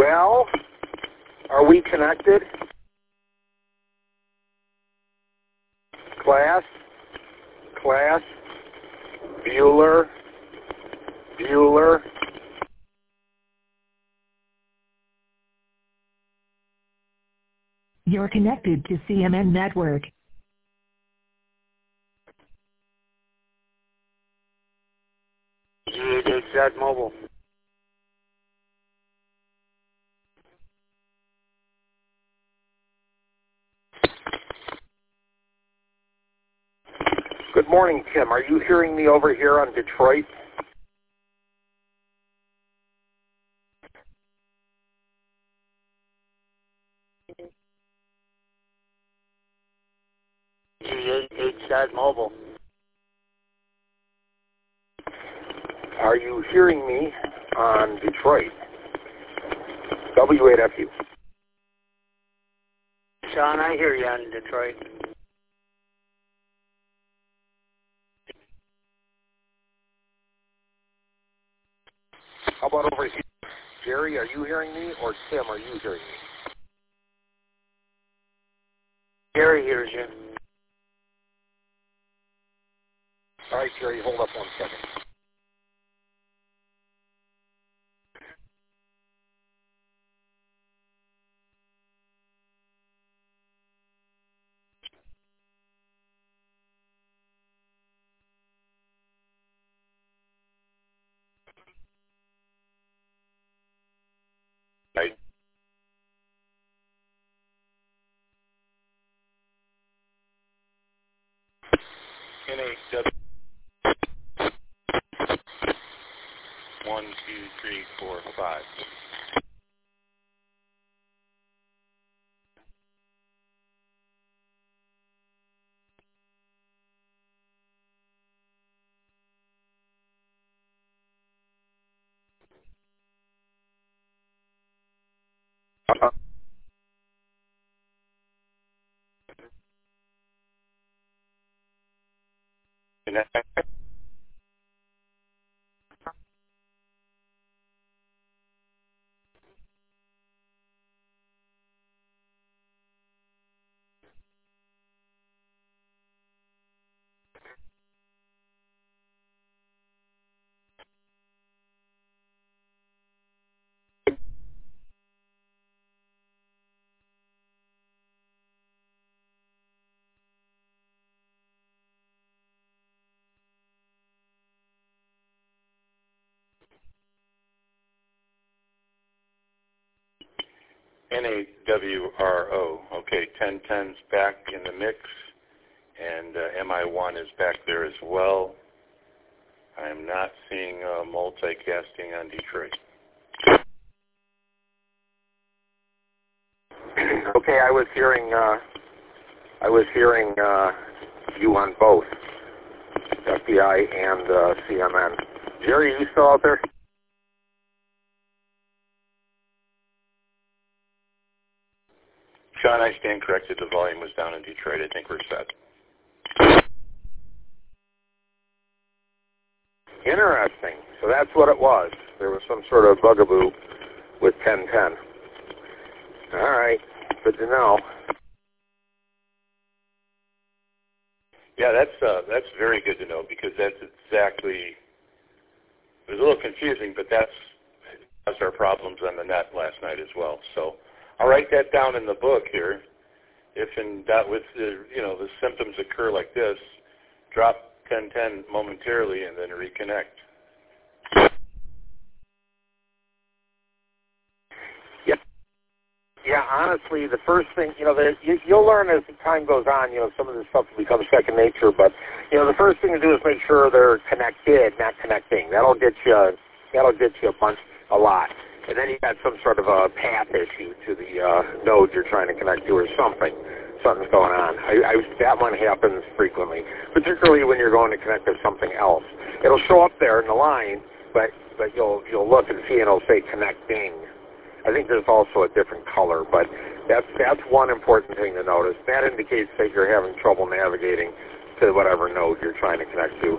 Well, are we connected? Class? Class? Bueller? Bueller? You're connected to CMN Network. G88Z Mobile. Good morning, Tim. Are you hearing me over here on Detroit? G88Z Mobile. Are you hearing me on Detroit? W8FU. Sean, I hear you on Detroit. How about over here? Jerry, are you hearing me? Or Tim, are you hearing me? Jerry hears you. All right, Jerry, hold up 1 second. Right. NAW 1, 2, 3, 4, 5. NAWRO. Okay, 1010's back in the mix, and MI1 is back there as well. I am not seeing multicasting on Detroit. Okay, I was hearing you on both FBI and CMN. Jerry, are you still out there? Sean, I stand corrected. The volume was down in Detroit. I think we're set. Interesting. So that's what it was. There was some sort of bugaboo with 1010. All right. Good to know. Yeah, that's very good to know, because that's exactly, it was a little confusing, but that's our problems on the net last night as well. So I'll write that down in the book here. If in doubt, with the symptoms occur like this, drop 1010 momentarily and then reconnect. Yeah, honestly, the first thing, you'll learn as time goes on, some of this stuff will become second nature, but, the first thing to do is make sure they're connected, not connecting. That'll get you a lot. And then you got some sort of a path issue to the node you're trying to connect to, or something. Something's going on. That one happens frequently, particularly when you're going to connect to something else. It'll show up there in the line, but you'll look and see, and it'll say connecting. I think there's also a different color, but that's one important thing to notice. That indicates that you're having trouble navigating to whatever node you're trying to connect to.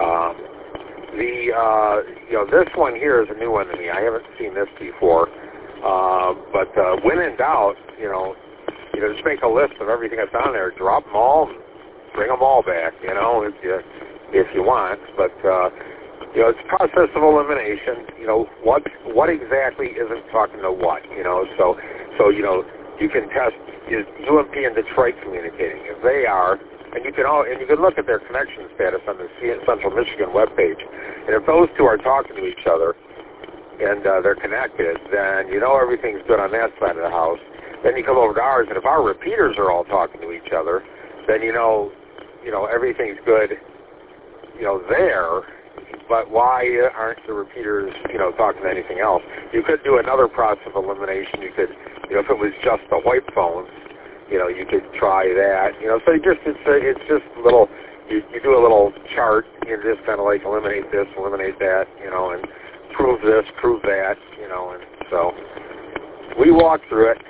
This one here is a new one to me. I haven't seen this before. But when in doubt, just make a list of everything that's on there, drop them all, and bring them all back, if you want. But it's a process of elimination. What exactly isn't talking to what? So you can test, is UMP and Detroit communicating? If they are, and you can look at their connection status on the Central Michigan webpage. And if those two are talking to each other and they're connected, then everything's good on that side of the house. Then you come over to ours, and if our repeaters are all talking to each other, then everything's good, there. But why aren't the repeaters, talking to anything else? You could do another process of elimination. You could, if it was just the white phones, you could try that. So it's just a little. You do a little chart. You just kind of like eliminate this, eliminate that, and prove this, prove that, and so we walk through it.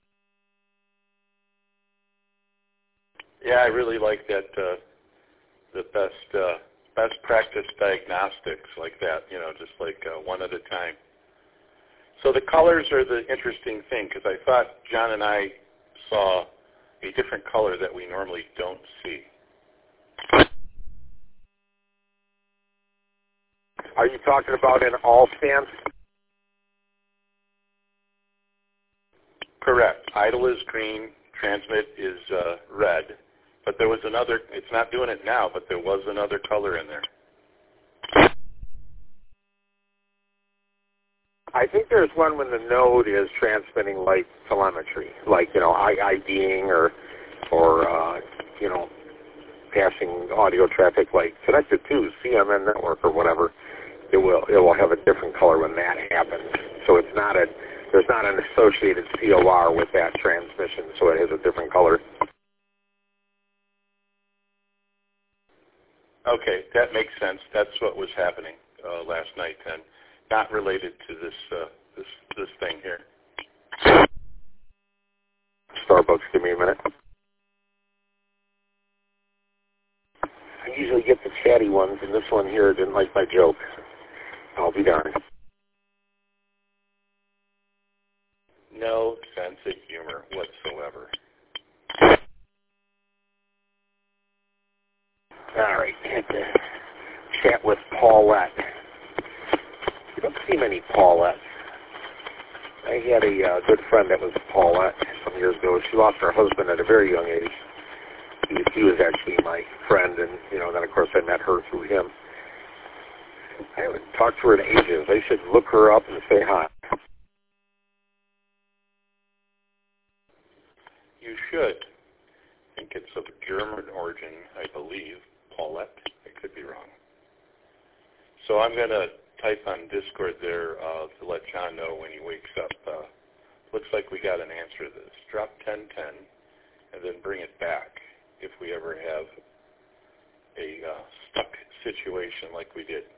Yeah, I really like that. The best practice diagnostics like that, just like one at a time. So the colors are the interesting thing, because I thought John and I saw a different color that we normally don't see. Are you talking about in all stance? Correct. Idle is green, transmit is red. But there was another, it's not doing it now, but there was another color in there. I think there's one when the node is transmitting like telemetry, like, IDing or passing audio traffic like connected to CMN network or whatever. It will have a different color when that happens. So there's not an associated COR with that transmission, so it has a different color. Okay, that makes sense. That's what was happening last night, and not related to this thing here. Starbucks, give me a minute. I usually get the chatty ones, and this one here didn't like my joke. I'll be darned. No sense of humor whatsoever. All right, I had to chat with Paulette. You don't see many Paulettes. I had a good friend that was Paulette some years ago. She lost her husband at a very young age. He was actually my friend, and then of course I met her through him. I haven't talked to her in ages. I should look her up and say hi. You should. I think it's of German origin, I believe. Paulette. I could be wrong. So I'm going to type on Discord there to let John know when he wakes up. Looks like we got an answer to this. Drop 1010 and then bring it back if we ever have a stuck situation like we did.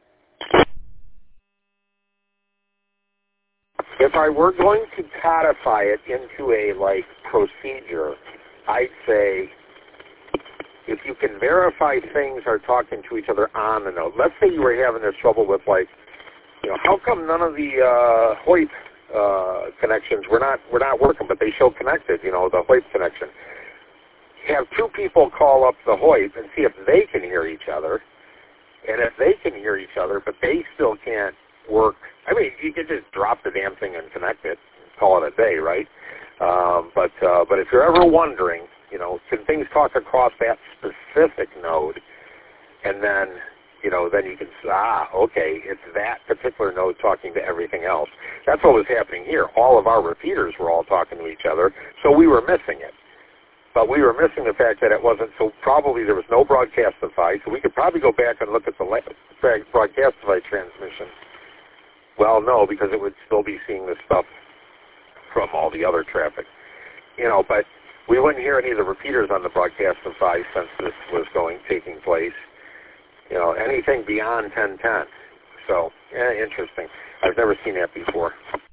If I were going to codify it into a procedure, I'd say if you can verify things are talking to each other on the node. Let's say you were having this trouble with how come none of the HOIP connections were not working, but they show connected, the HOIP connection. Have two people call up the HOIP and see if they can hear each other. And if they can hear each other, but they still can't work, you could just drop the damn thing and connect it, call it a day, right? But if you're ever wondering, can things talk across that specific node, and then you can say, okay, it's that particular node talking to everything else. That's what was happening here. All of our repeaters were all talking to each other, so we were missing it. But we were missing the fact that it wasn't, so probably there was no broadcastify, so we could probably go back and look at the broadcastify transmission. Well, no, because it would still be seeing this stuff from all the other traffic. But we wouldn't hear any of the repeaters on the broadcastify since this was taking place. Anything beyond 1010. So, interesting. I've never seen that before.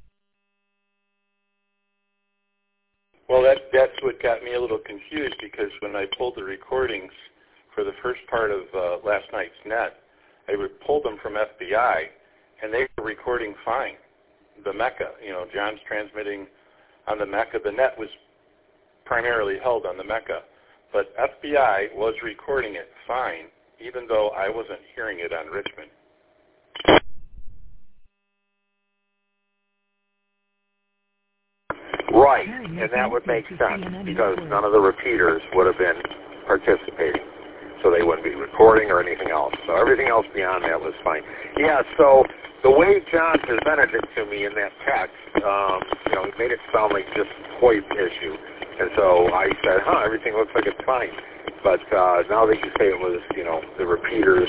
Well, that's what got me a little confused, because when I pulled the recordings for the first part of last night's net, I pulled them from FBI, and they were recording fine. the Mecca. John's transmitting on the Mecca. The net was primarily held on the Mecca, but FBI was recording it fine, even though I wasn't hearing it on Richmond. Right, and that would make sense because none of the repeaters would have been participating, so they wouldn't be recording or anything else. So everything else beyond that was fine. Yeah, so the way John presented it to me in that text, he made it sound like just Hoyt's issue. And so I said, everything looks like it's fine. But now that you say it was, the repeaters,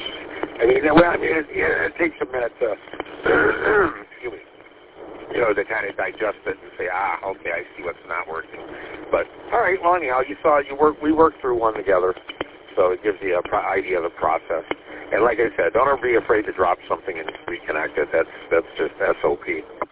it takes a minute to, excuse me, to kind of digest it and say, okay, I see what's not working. But, all right, well, anyhow, we worked through one together, so it gives you an idea of the process. And like I said, don't ever be afraid to drop something and reconnect it. That's just SOP.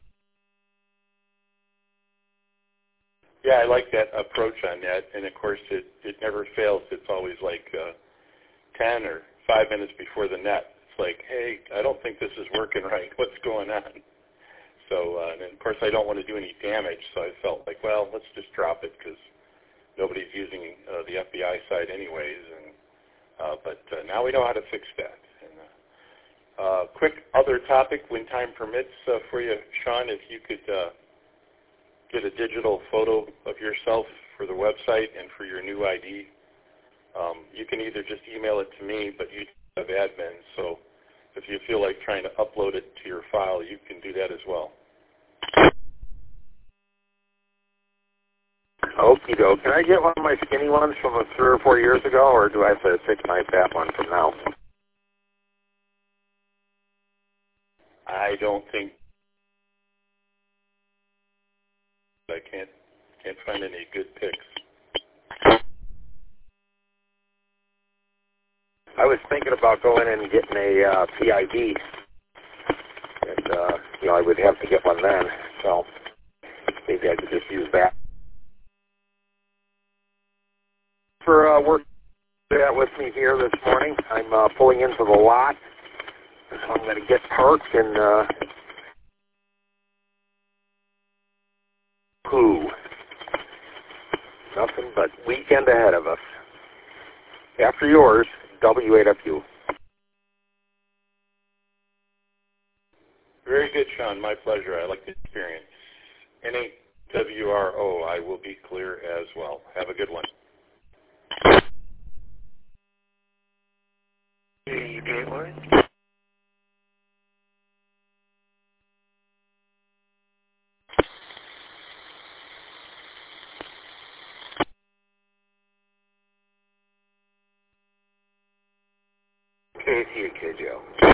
Yeah, I like that approach on that, and of course it never fails. It's always like 10 or 5 minutes before the net. It's like, hey, I don't think this is working right. What's going on? So, and of course I don't want to do any damage, so I felt like, well, let's just drop it because nobody's using the FBI side anyways. And but now we know how to fix that. And quick other topic, when time permits, for you, Sean, if you could get a digital photo of yourself for the website and for your new ID. You can either just email it to me, but you have admin, so if you feel like trying to upload it to your file, you can do that as well. Okie doke. Can I get one of my skinny ones from 3 or 4 years ago, or do I have to fix my fat one from now? I don't think I can't find any good pics. I was thinking about going in and getting a PID, and I would have to get one then, so maybe I could just use that. For work that with me here this morning, I'm pulling into the lot, so I'm going to get parked and nothing but weekend ahead of us. After yours, W8FU. Very good, Sean. My pleasure. I like the experience. N8WRO, I will be clear as well. Have a good one. Gateway. KCKJO.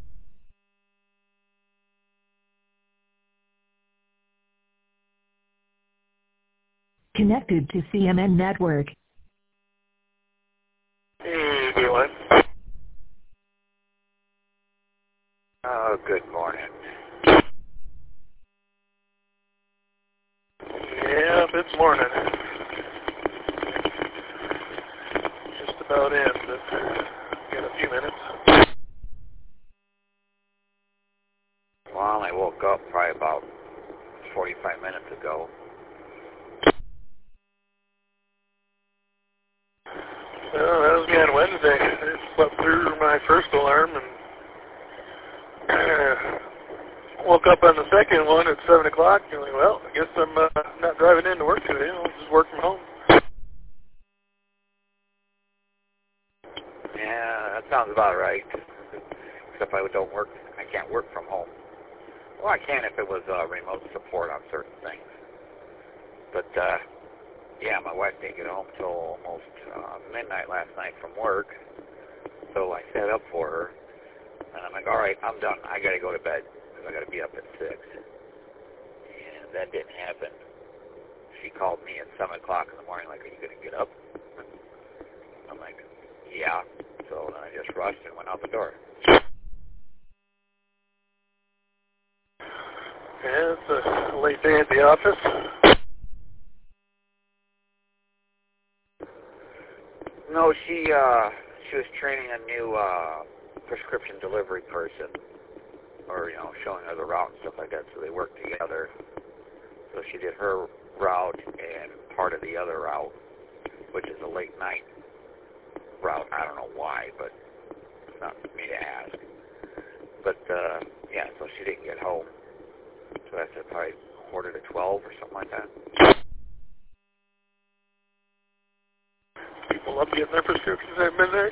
Connected to CMN Network. Hey, Gateway. Oh, good morning. Yep, it's morning. Just about in, but got a few minutes. Well, I woke up probably about 45 minutes ago. Well, that was me on Wednesday. I slept through my first alarm and woke up on the second one at 7 o'clock. And like, well, I guess I'm not driving in to work today. I'll just work from home. Yeah, that sounds about right. Except I can't work from home. Well, I can if it was remote support on certain things. But, yeah, my wife didn't get home till almost midnight last night from work. So I set up for her. And I'm like, all right, I'm done. I got to go to bed because I got to be up at 6. And that didn't happen. She called me at 7 o'clock in the morning like, are you going to get up? I'm like, yeah. So then I just rushed and went out the door. Yeah, it's a late day at the office. No, she was training a new prescription delivery person, or, showing her the route and stuff like that, so they worked together. So she did her route and part of the other route, which is a late night route. I don't know why, but it's not for me to ask. But, so she didn't get home. So I said probably quarter to 12 or something like that. People love getting their prescriptions at midnight.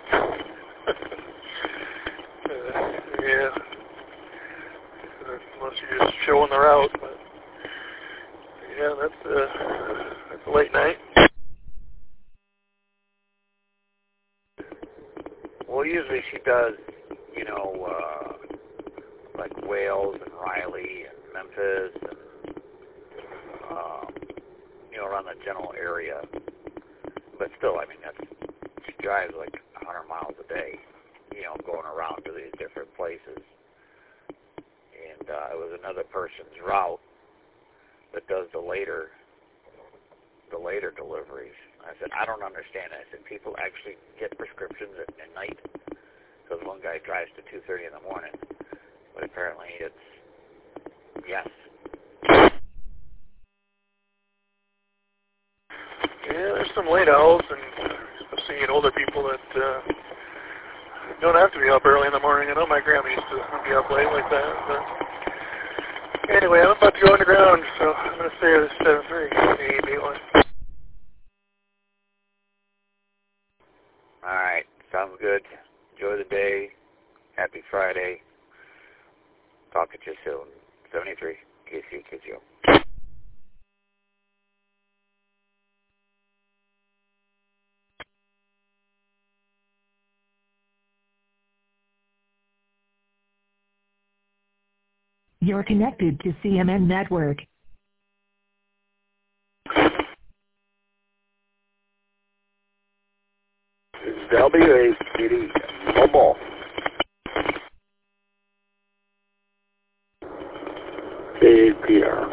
Yeah. Unless you're just showing the route. But yeah, that's a late night. Well, usually she does, like Wales and Riley and Memphis and, around the general area. But still, she drives like 100 miles a day, going around to these different places. And it was another person's route that does the later deliveries. I said, I don't understand it. I said, people actually get prescriptions at midnight? Because one guy drives to 2:30 in the morning. But apparently it's yes. Yeah, there's some late owls, and I've seen older people that don't have to be up early in the morning. I know my grandma used to be up late like that. But anyway, I'm about to go underground, so I'm going to stay at 73 AAB1. All right, sounds good. Enjoy the day. Happy Friday. Talk to you soon. 73 KCKGO. You're connected to CMN Network. It's WACD Mobile. KPR.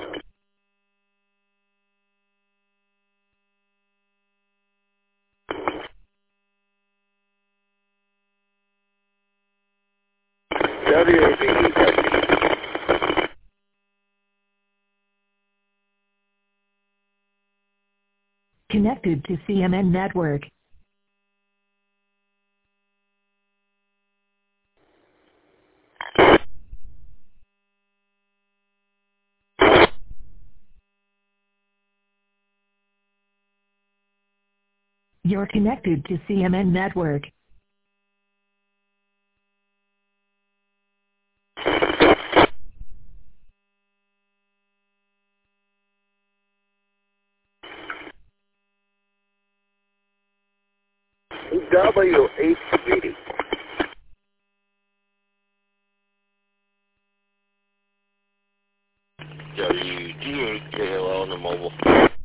WACD. Connected to CMN Network. You're connected to CMN Network. WHVD. WG8JLL on the mobile.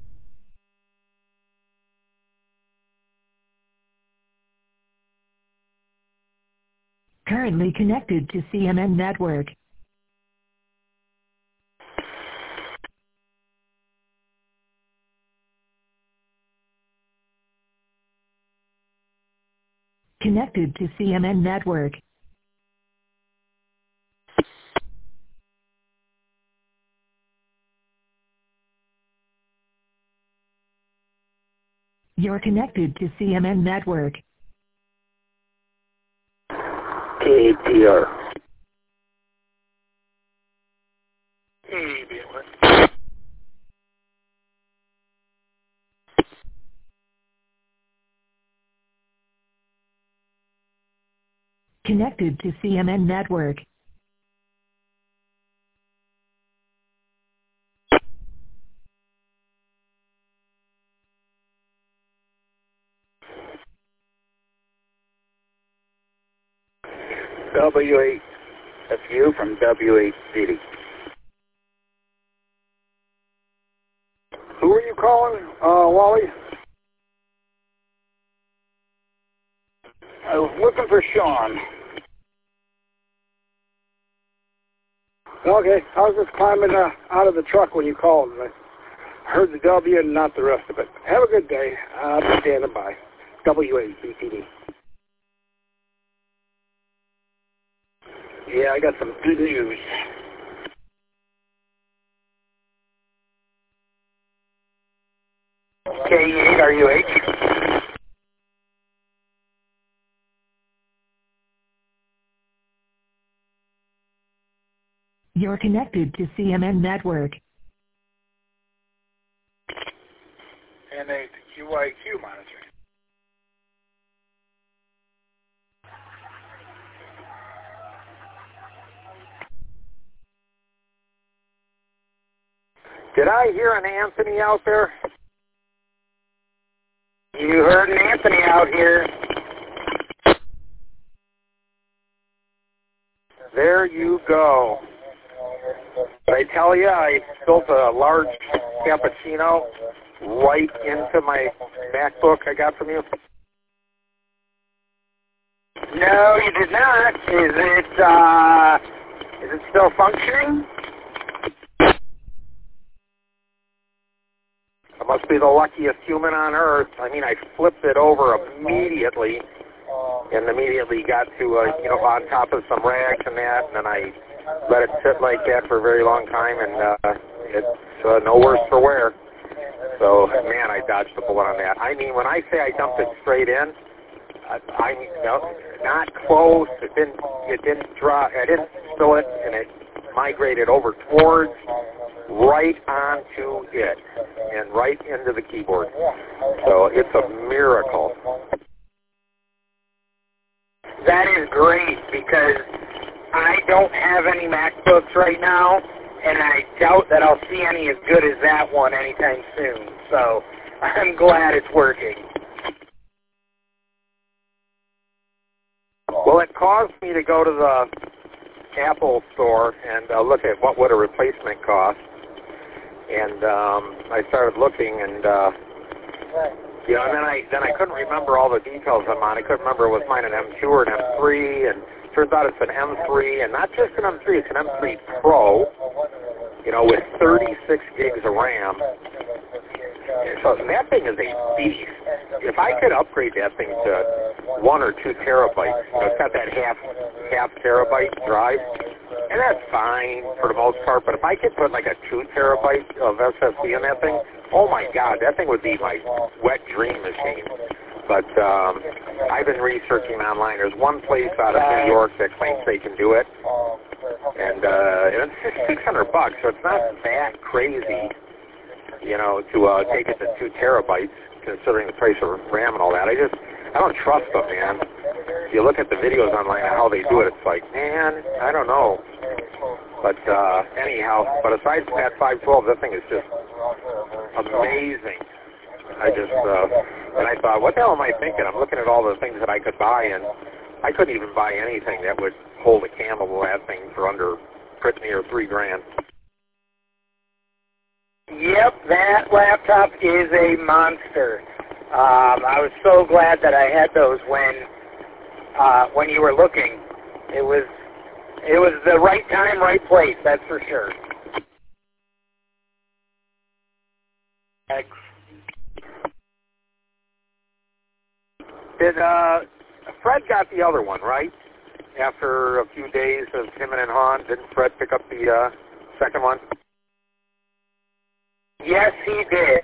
Currently connected to CMN Network. Connected to CMN Network. You're connected to CMN Network. KPR. AAB1. Connected to CMN Network. W8. That's you from WHCD. Who are you calling, Wally? I was looking for Sean. Okay, I was just climbing out of the truck when you called. I heard the W and not the rest of it. Have a good day. I'll be standing by. WHCD. Yeah, I got some good news. K8RUH. You're connected to CMN Network. And a QIQ monitoring. Did I hear an Anthony out there? You heard an Anthony out here. There you go. Did I tell you I built a large cappuccino right into my MacBook I got from you? No, you did not. Is it still functioning? I must be the luckiest human on earth. I mean, I flipped it over immediately, and immediately got to, on top of some rags and that, and then I let it sit like that for a very long time, and it's no worse for wear. So, man, I dodged the bullet on that. I mean, when I say I dumped it straight in, I mean, not close. It didn't dry. I didn't spill it, and it migrated over towards, right onto it, and right into the keyboard. So it's a miracle. That is great, because I don't have any MacBooks right now, and I doubt that I'll see any as good as that one anytime soon. So I'm glad it's working. Well, it caused me to go to the Apple store and look at what would a replacement cost. And I started looking, and and then I couldn't remember all the details I'm on. I couldn't remember it was mine an M2 or an M3, and turns out it's an M3, and not just an M3, it's an M3 Pro, with 36 gigs of RAM. So that thing is a beast. If I could upgrade that thing to 1 or 2 terabytes, it's got that half terabyte drive, and that's fine for the most part, but if I could put like a 2 terabyte of SSD in that thing, oh my God, that thing would be my wet dream machine. But I've been researching online. There's one place out of New York that claims they can do it, and it's $600, so it's not that crazy, to take it to 2 terabytes, considering the price of RAM and all that. I don't trust them, man. If you look at the videos online of how they do it, it's like, man, I don't know. But anyhow, but aside from that 512, that thing is just amazing. And I thought, what the hell am I thinking? I'm looking at all the things that I could buy, and I couldn't even buy anything that would hold a candle to that thing for under pretty near $3,000. Yep, that laptop is a monster. I was so glad that I had those when you were looking. It was the right time, right place, that's for sure. Did Fred got the other one, right? After a few days of him and Han, didn't Fred pick up the second one? Yes, he did.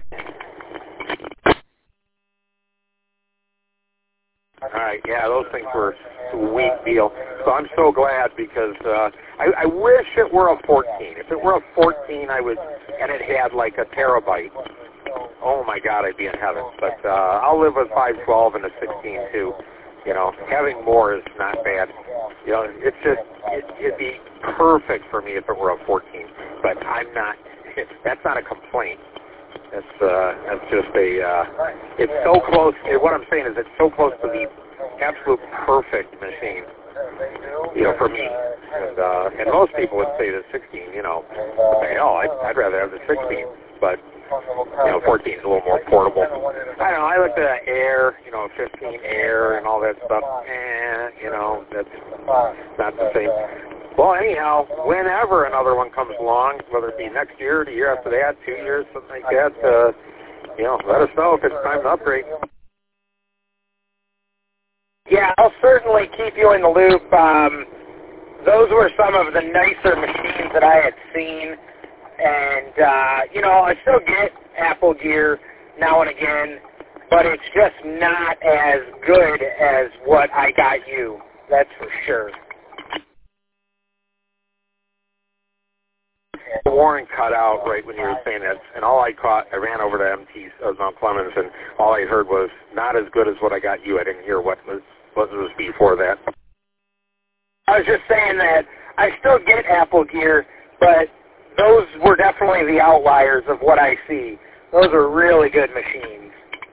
All right, yeah, those things were a sweet deal. So I'm so glad, because I wish it were a 14. If it were a 14, and it had like a terabyte, oh my God, I'd be in heaven. But I'll live with 512 and a 16 too. Having more is not bad. It's just, it'd be perfect for me if it were a 14. But I'm not, that's not a complaint. That's just it's so close. What I'm saying is it's so close to the absolute perfect machine, for me. And most people would say the 16, say, oh, I'd rather have the 16. But, 14 is a little more portable. I don't know, I looked at Air, 15 Air and all that stuff. That's not the same. Well, anyhow, whenever another one comes along, whether it be next year or the year after that, 2 years, something like that, let us know if it's time to upgrade. Yeah, I'll certainly keep you in the loop. those were some of the nicer machines that I had seen. And, you know, I still get Apple gear now and again, but it's just not as good as what I got you. That's for sure. Warren cut out right when you were saying that, and all I caught, I ran over to MT Mount Clemens, and all I heard was not as good as what I got you. I didn't hear what was before that. I was just saying that I still get Apple gear, but those were definitely the outliers of what I see. Those are really good machines.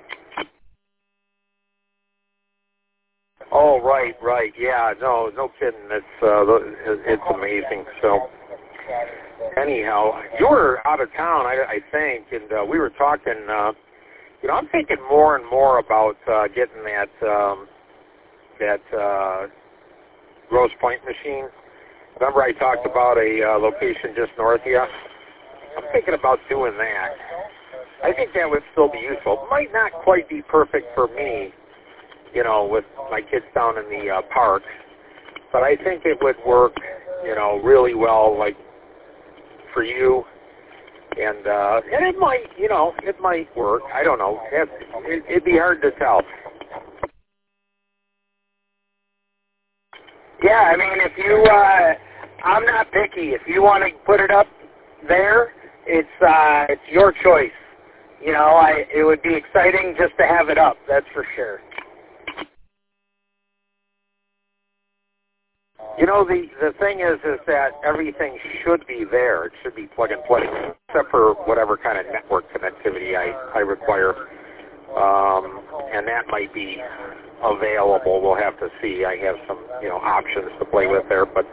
Oh, right, yeah, no kidding. It's amazing. So, anyhow, you were out of town, I think, and we were talking. You know, I'm thinking more and more about getting that Grosse Pointe machine. Remember, I talked about a location just north of you. I'm thinking about doing that. I think that would still be useful. Might not quite be perfect for me, you know, with my kids down in the park, but I think it would work, you know, really well, like for you, and it might, you know, it might work. I don't know. It'd be hard to tell. Yeah, I mean, if you, I'm not picky. If you want to put it up there, it's your choice. You know, it would be exciting just to have it up. That's for sure. You know, the thing is that everything should be there. It should be plug and play, except for whatever kind of network connectivity I require. And that might be available. We'll have to see. I have some, you know, options to play with there. But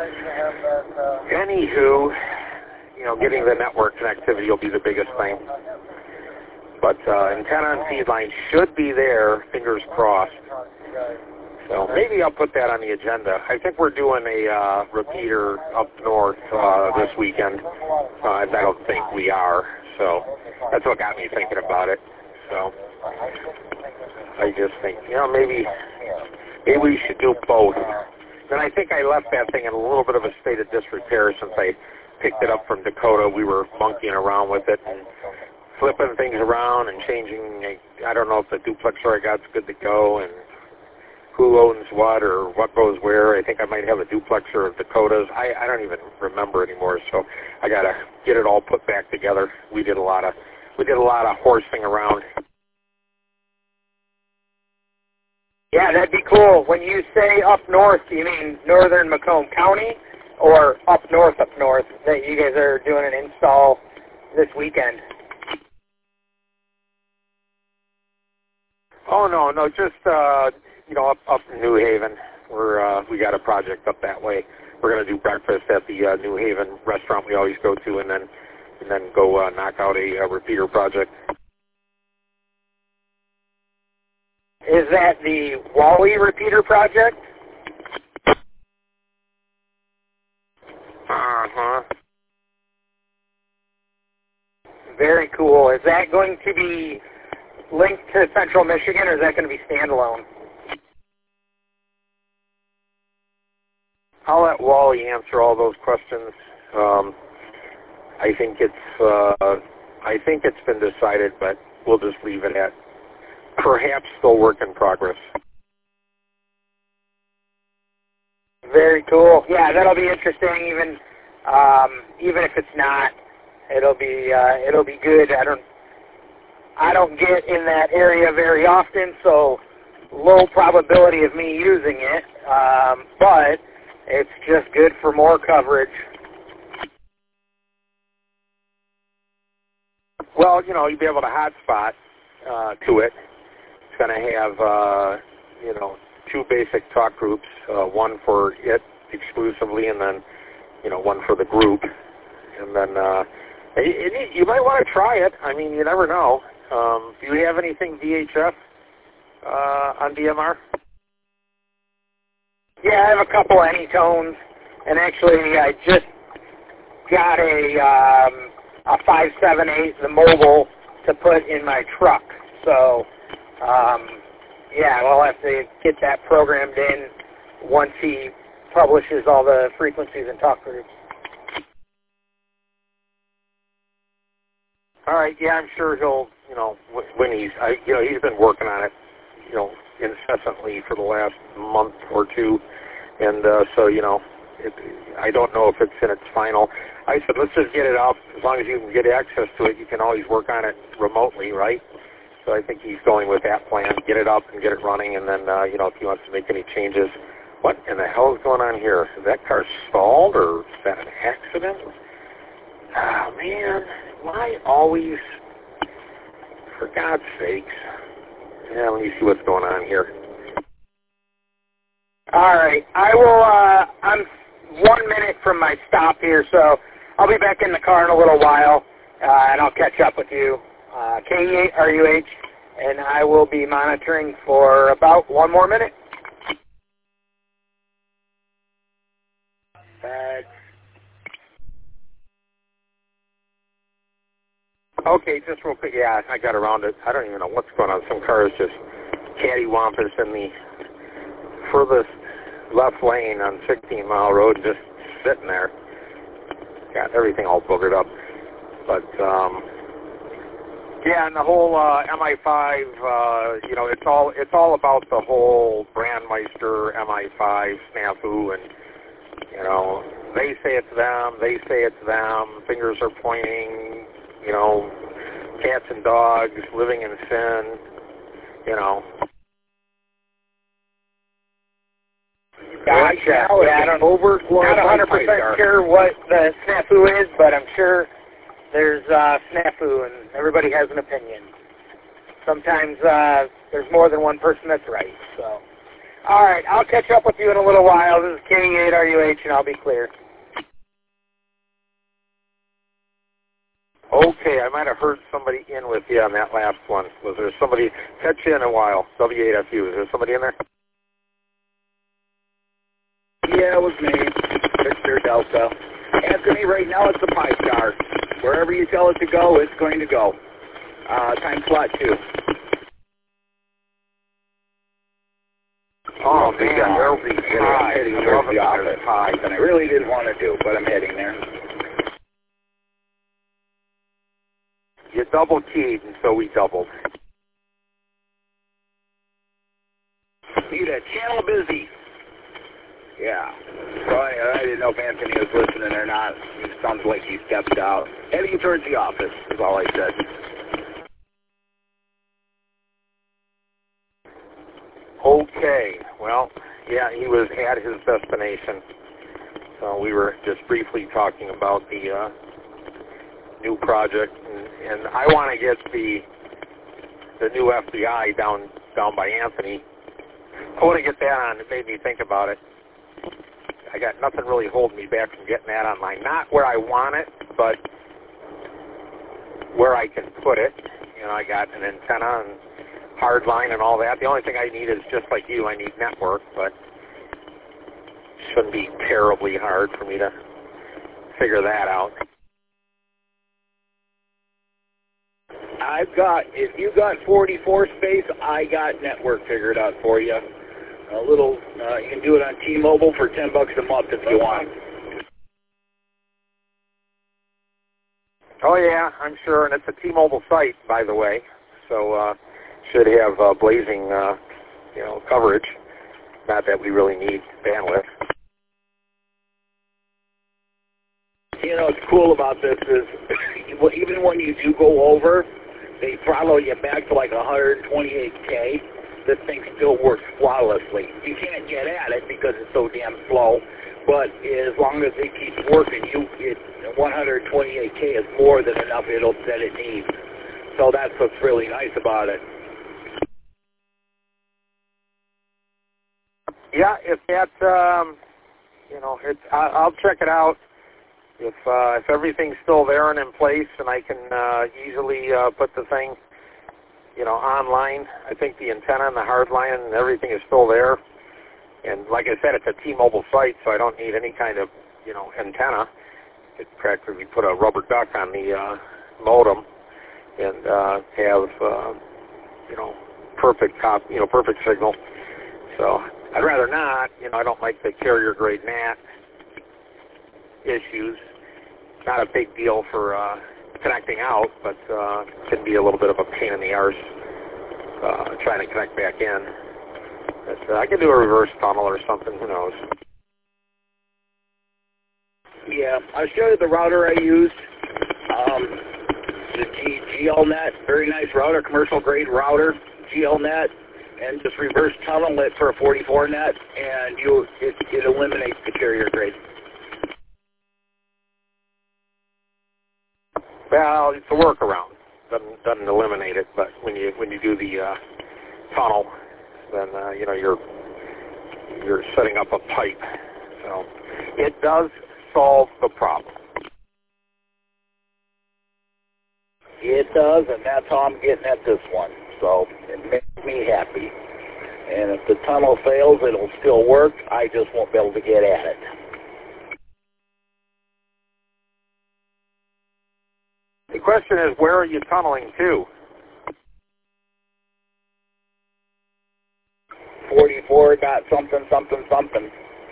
anywho, you know, getting the network connectivity will be the biggest thing. But antenna and feed line should be there, fingers crossed. So maybe I'll put that on the agenda. I think we're doing a repeater up north this weekend. I don't think we are. So that's what got me thinking about it. So I just think, you know, maybe we should do both. And I think I left that thing in a little bit of a state of disrepair since I picked it up from Dakota. We were monkeying around with it and flipping things around and changing. I don't know if the duplexer I got's good to go and who owns what or what goes where. I think I might have a duplexer of Dakotas. I don't even remember anymore, so I got to get it all put back together. We did a lot of horsing around. Yeah, that'd be cool. When you say up north, do you mean northern Macomb County or up north that you guys are doing an install this weekend? Oh, no, just, you know, up in New Haven. We got a project up that way. We're going to do breakfast at the New Haven restaurant we always go to and then go knock out a repeater project. Is that the Wally repeater project? Uh-huh. Very cool. Is that going to be linked to Central Michigan, or is that going to be standalone? I'll let Wally answer all those questions. I think it's been decided, but we'll just leave it at perhaps still work in progress. Very cool. Yeah, that'll be interesting. Even if it's not, it'll be good. I don't get in that area very often, so low probability of me using it. But it's just good for more coverage. Well, you know, you'll be able to hotspot to it. It's going to have, you know, two basic talk groups, one for it exclusively and then, you know, one for the group. And then you might want to try it. I mean, you never know. Do you have anything VHF on DMR? Yeah, I have a couple Anytones, and actually I just got a 578, the mobile, to put in my truck. So, yeah, I'll have to get that programmed in once he publishes all the frequencies and talk groups. All right, yeah, I'm sure he'll, when he's been working on it, incessantly for the last month or two, and so, I don't know if it's in its final. I said, let's just get it up. As long as you can get access to it, you can always work on it remotely, right? So I think he's going with that plan, get it up and get it running, and then, if he wants to make any changes. What in the hell is going on here? Is that car stalled, or is that an accident? Oh, man, why always, for God's sakes. Yeah, let me see what's going on here. All right, I will, I'm 1 minute from my stop here, so I'll be back in the car in a little while, and I'll catch up with you. KE8RUH, and I will be monitoring for about 1 more minute. Okay, just real quick. Yeah, I got around it. I don't even know what's going on. Some cars just cattywampus in the furthest left lane on 16 Mile Road, just sitting there. Got everything all boogered up. But, yeah, and the whole MI5, it's all about the whole Brandmeister MI5 snafu, and, they say it's them, they say it's them, fingers are pointing, cats and dogs living in sin, Gotcha. Yeah, I don't, not 100% sure what the snafu is, but I'm sure there's snafu, and everybody has an opinion. Sometimes there's more than one person that's right. So, all right, I'll catch up with you in a little while. This is KE8RUH, and I'll be clear. Okay, I might have heard somebody in with you on that last one. Was there somebody? Catch you in a while. W8FU. Is there somebody in there? Yeah, it was me, Victor Delta. Anthony, right now it's the Pi Star. Wherever you tell it to go, it's going to go. Time slot 2. Oh, man, there'll be heading towards the office. And I really didn't want to do, but I'm heading there. You double keyed, and so we doubled. Need a channel busy. Yeah. So I didn't know if Anthony was listening or not. It sounds like he stepped out. Heading towards the office is all I said. Okay. Well, yeah, he was at his destination. So we were just briefly talking about the new project, and I want to get the new FBI down by Anthony. I want to get that on. It made me think about it. I got nothing really holding me back from getting that online. Not where I want it, but where I can put it. I got an antenna and hard line and all that. The only thing I need is, just like you, I need network, but it shouldn't be terribly hard for me to figure that out. If you got 44 space, I got network figured out for you. You can do it on T-Mobile for $10 a month if you want. Oh yeah, I'm sure, and it's a T-Mobile site, by the way, so should have blazing, coverage. Not that we really need bandwidth. What's cool about this is, even when you do go over, they throttle you back to like 128K. This thing still works flawlessly. You can't get at it because it's so damn slow, but as long as it keeps working, 128K is more than enough that it needs. So that's what's really nice about it. Yeah, if that, I'll check it out. If everything's still there and in place, and I can easily put the thing, online. I think the antenna and the hard line and everything is still there. And like I said, it's a T-Mobile site, so I don't need any kind of, antenna. It practically put a rubber duck on the modem and have, perfect signal. So I'd rather not. You know, I don't like the carrier grade NAT issues. Not a big deal for connecting out, but can be a little bit of a pain in the arse trying to connect back in. But I can do a reverse tunnel or something. Who knows? Yeah, I'll show you the router I used. The GLNet, very nice router, commercial grade router, GLNet, and just reverse tunnel it for a 44 net, and it eliminates the carrier grade. Well, it's a workaround. Doesn't eliminate it, but when you do the tunnel, then you know you're setting up a pipe. So it does solve the problem. It does, and that's how I'm getting at this one. So it makes me happy. And if the tunnel fails, it'll still work. I just won't be able to get at it. The question is, where are you tunneling to? 44 dot something, something, something.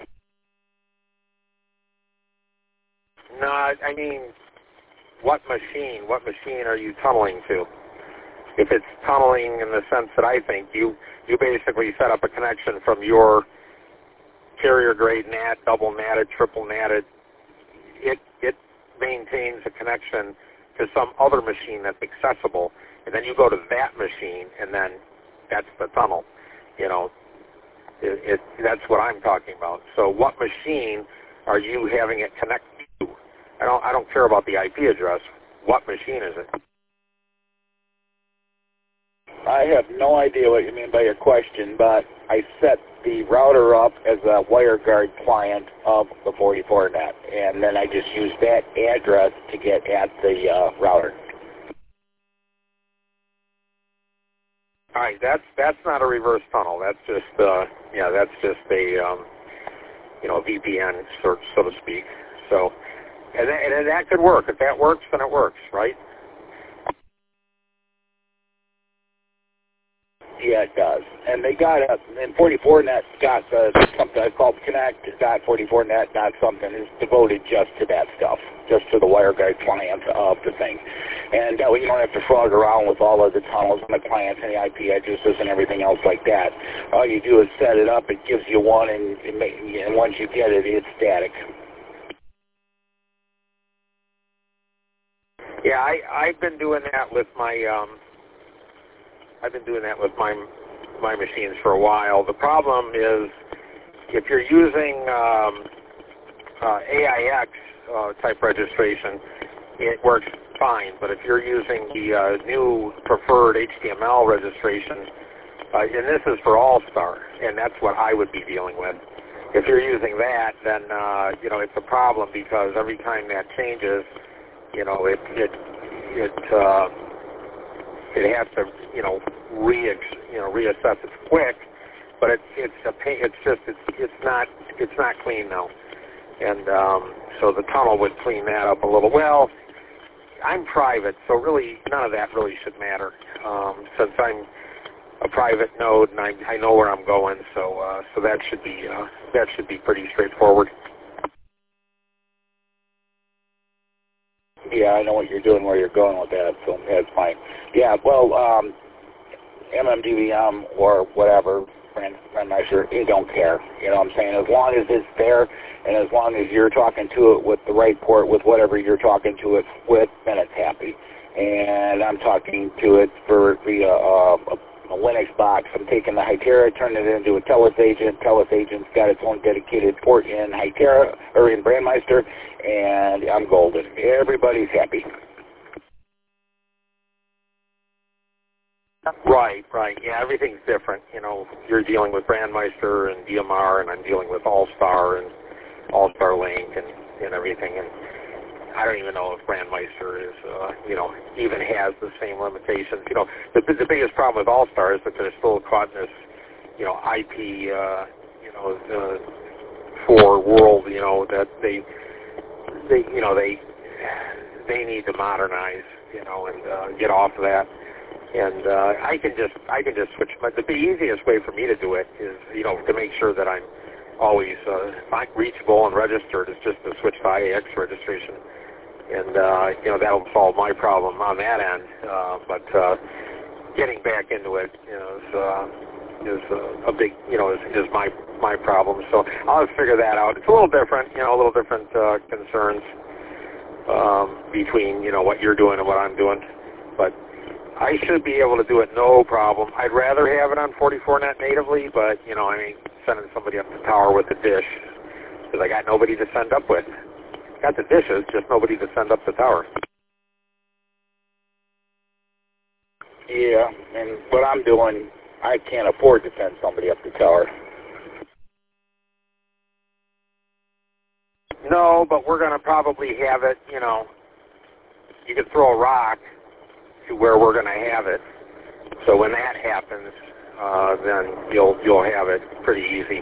No, I mean, what machine? What machine are you tunneling to? If it's tunneling in the sense that I think, you basically set up a connection from your carrier grade NAT, double NATed, triple NATed. It maintains a connection to some other machine that's accessible, and then you go to that machine, and then that's the tunnel. You know, that's what I'm talking about. So what machine are you having it connect to? I don't care about the IP address. What machine is it? I have no idea what you mean by your question, but I set the router up as a WireGuard client of the 44 net, and then I just use that address to get at the router. All right, that's not a reverse tunnel. That's just that's just a VPN search, so to speak. So, and that could work. If that works, then it works, right? Yeah, it does. And they got and 44net got something called connect.44net.something is devoted just to that stuff, just to the WireGuard client of the thing. And that way you don't have to frog around with all of the tunnels and the clients and the IP addresses and everything else like that. All you do is set it up, it gives you one, and once you get it, it's static. Yeah, I've been doing that with my my machines for a while. The problem is if you're using AIX type registration, it works fine. But if you're using the new preferred HTML registration, and this is for All-Star, and that's what I would be dealing with. If you're using that, then it's a problem because every time that changes, it has to reassess it quick, but it's not clean now, and so the tunnel would clean that up a little. Well, I'm private, so really none of that really should matter since I'm a private node and I know where I'm going, so that should be pretty straightforward. Yeah, I know what you're doing, where you're going with that, so that's fine. Yeah, well, MMDVM or whatever, Brandmeister, you don't care. You know what I'm saying? As long as it's there and as long as you're talking to it with the right port, with whatever you're talking to it with, then it's happy. And I'm talking to it via a Linux box. I'm taking the Hytera, turning it into a Telus agent. Telus agent's got its own dedicated port in Hytera, or in Brandmeister, and I'm golden. Everybody's happy. Right. Yeah, everything's different. You're dealing with Brandmeister and DMR, and I'm dealing with All-Star and All-Star Link and everything. And I don't even know if Brandmeister is, even has the same limitations. The biggest problem with All-Star is that they're still caught in this, IP, for world, that they need to modernize, and get off of that. And I can just switch. But the easiest way for me to do it is, to make sure that I'm always reachable and registered is just to switch to IAX registration. And, that'll solve my problem on that end. But getting back into it is a big, is my problem. So I'll have to figure that out. It's a little different, concerns between, what you're doing and what I'm doing. But I should be able to do it no problem. I'd rather have it on 44net natively, but, I ain't sending somebody up the tower with a dish because I got nobody to send up with. Got the dishes, just nobody to send up the tower. Yeah, and what I'm doing, I can't afford to send somebody up the tower. No, but we're going to probably have it, you could throw a rock to where we're going to have it. So when that happens, then you'll have it pretty easy.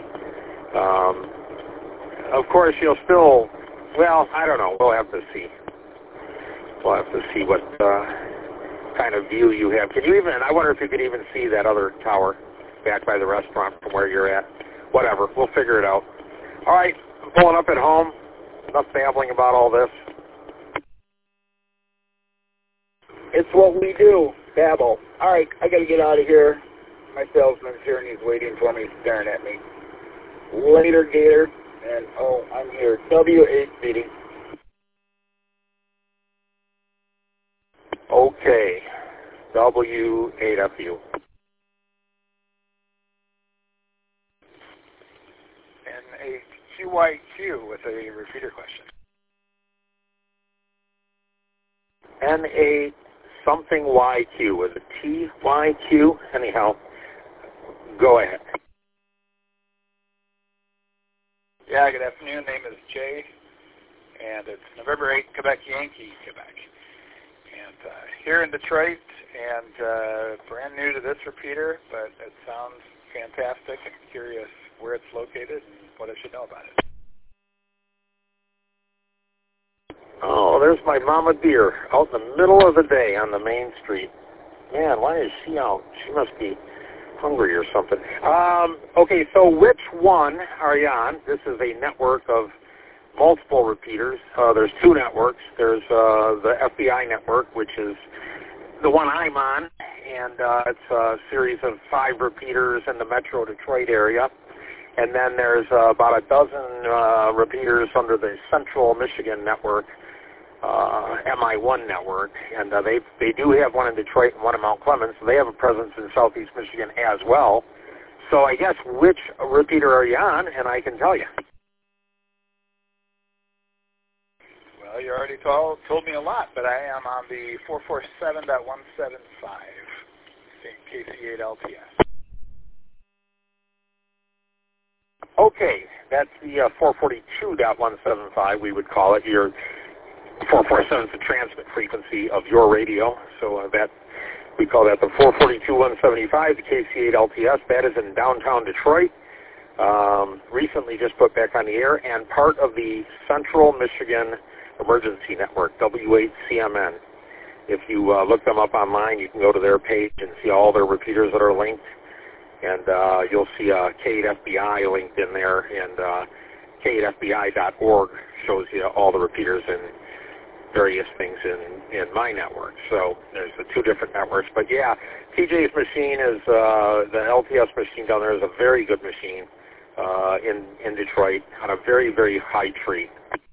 Of course, you'll still, well, I don't know. We'll have to see. We'll have to see what kind of view you have. Can you even, I wonder if you could even see that other tower back by the restaurant from where you're at. Whatever. We'll figure it out. All right. I'm pulling up at home. Enough babbling about all this. It's what we do, babble. All right, I got to get out of here. My salesman's here and he's waiting for me, staring at me. Later, Gator. And, I'm here. W8 meeting. Okay. W8FU. And a QYQ with a repeater question. NA something YQ. Was it TYQ? Anyhow, go ahead. Yeah, good afternoon. Name is Jay, and it's November 8, Quebec Yankee, Quebec. And here in Detroit, and brand new to this repeater, but it sounds fantastic. I'm curious where it's located and what I should know about it. Oh, there's my mama deer out in the middle of the day on the main street. Man, why is she out? She must be hungry or something. Okay, so which one are you on? This is a network of multiple repeaters. There's two networks. There's the FBI network, which is the one I'm on, and it's a series of 5 repeaters in the Metro Detroit area. And then there's about a dozen repeaters under the Central Michigan network, MI1 network, and they do have one in Detroit and one in Mount Clemens, so they have a presence in Southeast Michigan as well. So I guess which repeater are you on, and I can tell you. Well, you already told me a lot, but I am on the 447.175, KC8LTS. Okay, that's the 442.175, we would call it. Your 447 is the transmit frequency of your radio, so that we call that the 442.175, the KC8LTS. That is in downtown Detroit. Recently just put back on the air, and part of the Central Michigan Emergency Network, W8CMN. If you look them up online, you can go to their page and see all their repeaters that are linked. And you'll see K8FBI linked in there, and K8FBI.org shows you all the repeaters and various things in my network. So there's the 2 different networks. But yeah, TJ's machine is, the LTS machine down there is a very good machine in Detroit on a very, very high tree.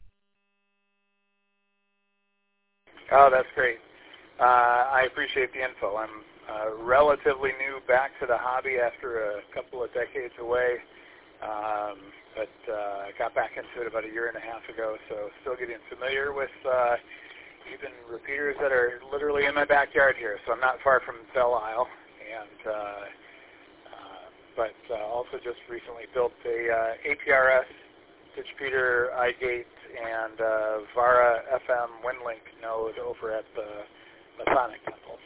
Oh, that's great. I appreciate the info. I'm relatively new back to the hobby after a couple of decades away, but I got back into it about a year and a half ago, so still getting familiar with even repeaters that are literally in my backyard here, so I'm not far from Belle Isle, and but also just recently built a APRS distributor iGate and VARA FM WinLink node over at the Masonic Temple.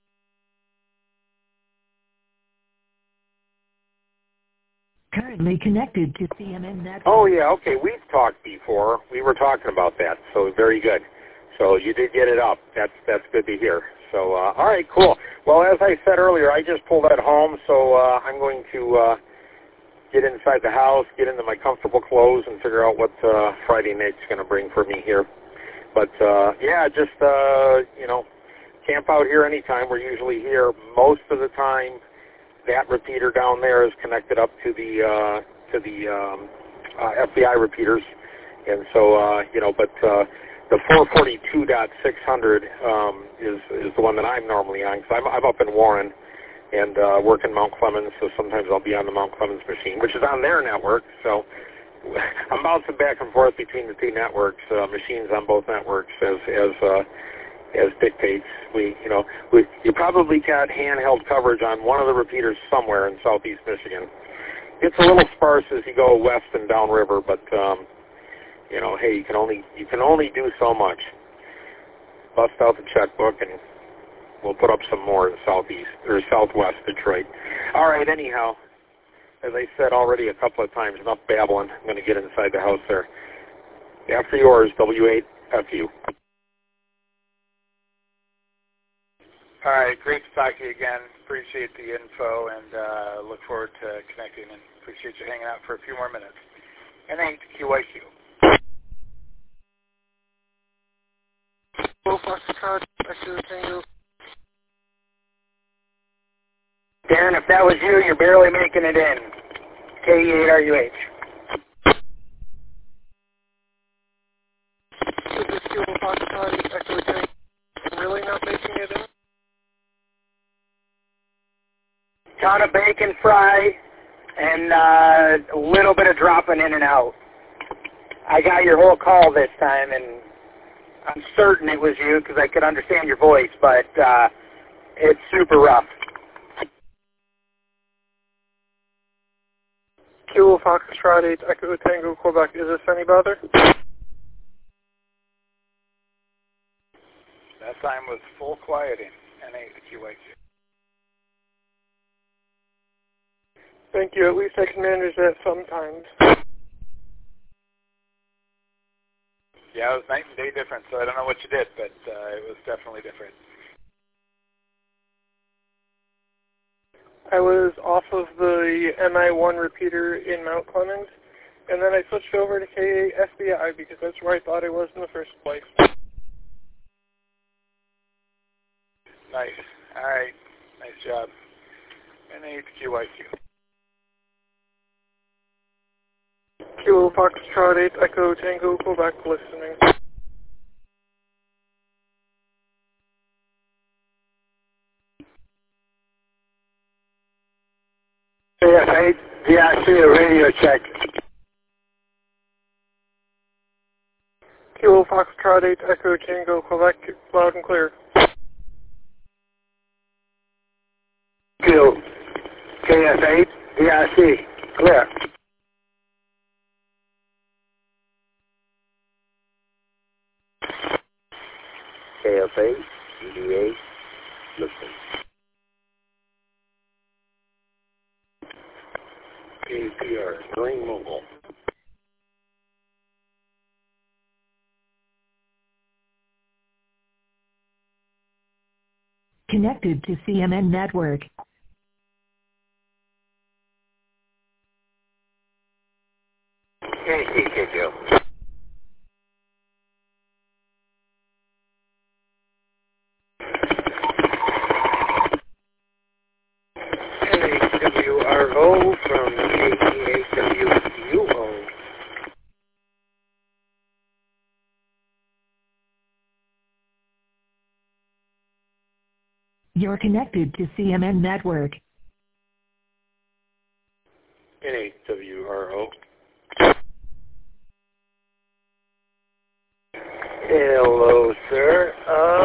Currently connected to CMN Network. Oh, yeah, okay. We've talked before. We were talking about that, so very good. So you did get it up. That's good to hear. So, all right, cool. Well, as I said earlier, I just pulled at home, so I'm going to get inside the house, get into my comfortable clothes, and figure out what Friday night's going to bring for me here. But, yeah, just, camp out here anytime. We're usually here most of the time. That repeater down there is connected up to the FBI repeaters. And so, but the 442.600 is the one that I'm normally on, because I'm up in Warren and work in Mount Clemens, so sometimes I'll be on the Mount Clemens machine, which is on their network. So I'm bouncing back and forth between the two networks, machines on both networks as dictates. You probably got handheld coverage on one of the repeaters somewhere in southeast Michigan. It's a little sparse as you go west and downriver, but hey, you can only do so much. Bust out the checkbook and we'll put up some more in southeast or southwest Detroit. All right, anyhow, as I said already a couple of times, enough babbling. I'm going to get inside the house there. After yours, W8FU. All right, great to talk to you again. Appreciate the info and look forward to connecting, and appreciate you hanging out for a few more minutes. N8QIQ. Darren, if that was you, you're barely making it in. KE8RUH. Is this Kilo Foxtrot Echo Tango really not making it in? Ton of bacon fry and a little bit of dropping in and out. I got your whole call this time, and I'm certain it was you because I could understand your voice, but it's super rough. Kilo Foxtrot 8 Echo Tango Quebec. Is this any better? That time was full quieting. N8QIQ. Thank you. At least I can manage that sometimes. Yeah, it was night and day difference, so I don't know what you did, but it was definitely different. I was off of the MI1 repeater in Mount Clemens, and then I switched over to KA-FBI because that's where I thought I was in the first place. Nice. All right. Nice job. N8QIQ. Kilo Foxtrot 8 Echo Tango Quebec listening. KF8, DIC, radio check. Kilo Foxtrot 8 Echo Tango Quebec, loud and clear. Q, KF8, DIC, clear. KFA, EDA, listen. APR, Green Mobile. Connected to CMN Network. KCKQ. NHWRO from KEHWUO. You're connected to CMN Network. NHWRO. Hello, sir.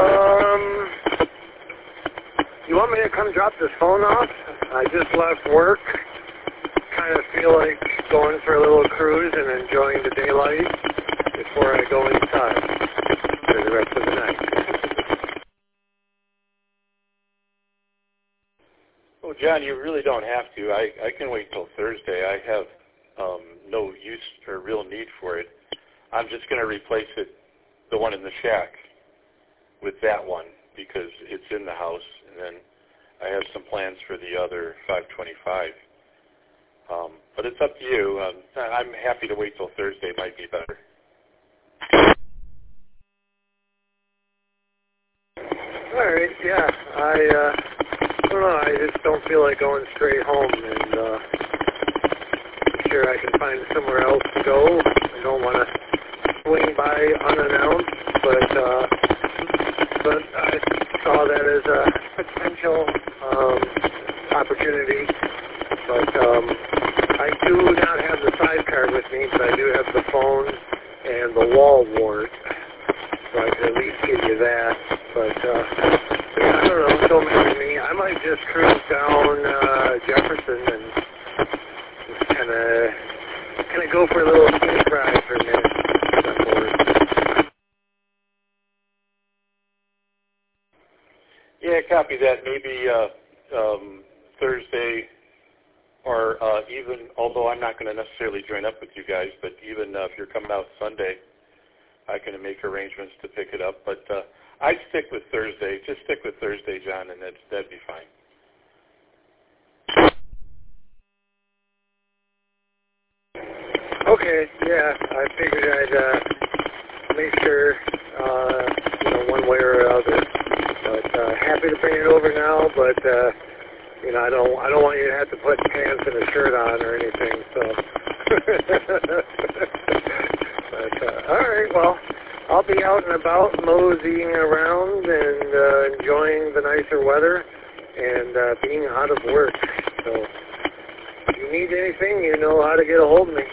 You want me to come drop this phone off? I just left work. Kind of feel like going for a little cruise and enjoying the daylight before I go inside for the rest of the night. Well, John, you really don't have to. I can wait till Thursday. I have no use or real need for it. I'm just going to replace it, the one in the shack, with that one. because it's in the house, and then I have some plans for the other 525. But it's up to you. I'm happy to wait till Thursday. Might be better. All right, yeah. I don't know. I just don't feel like going straight home, and I'm sure I can find somewhere else to go. I don't want to swing by unannounced, but I saw that as a potential opportunity. But I do not have the sidecar with me, but I do have the phone and the wall wart, so I can at least give you that. But yeah, I don't know. Don't mind me. I might just cruise down Jefferson and just kind of go for a little scenic ride for a minute. I'm bored. Yeah, copy that. Maybe Thursday, or even, although I'm not going to necessarily join up with you guys, but even if you're coming out Sunday, I can make arrangements to pick it up. But I'd stick with Thursday. Just stick with Thursday, John, and that'd be fine. Okay, yeah, I figured I'd make sure, one way or other. But happy to bring it over now, but I don't want you to have to put pants and a shirt on or anything. So, but all right, well, I'll be out and about, moseying around and enjoying the nicer weather and being out of work. So, if you need anything, you know how to get a hold of me.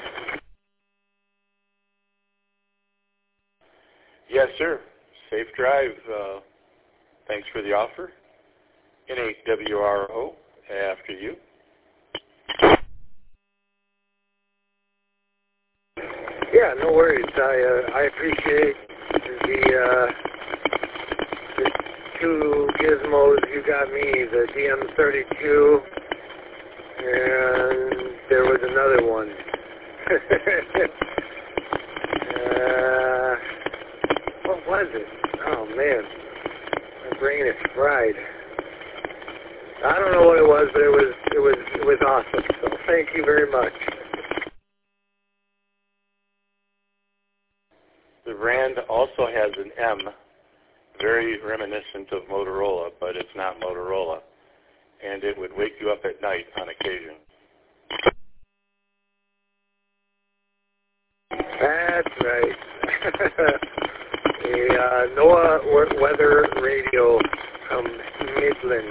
Yes, sir. Safe drive. Thanks for the offer. N8WRO, after you. Yeah, no worries. I appreciate the two gizmos you got me, the DM32, and there was another one. What was it? Oh, man. My brain is fried. I don't know what it was, but it was awesome. So thank you very much. The brand also has an M, very reminiscent of Motorola, but it's not Motorola, and it would wake you up at night on occasion. That's right. The NOAA Weather Radio from Midland.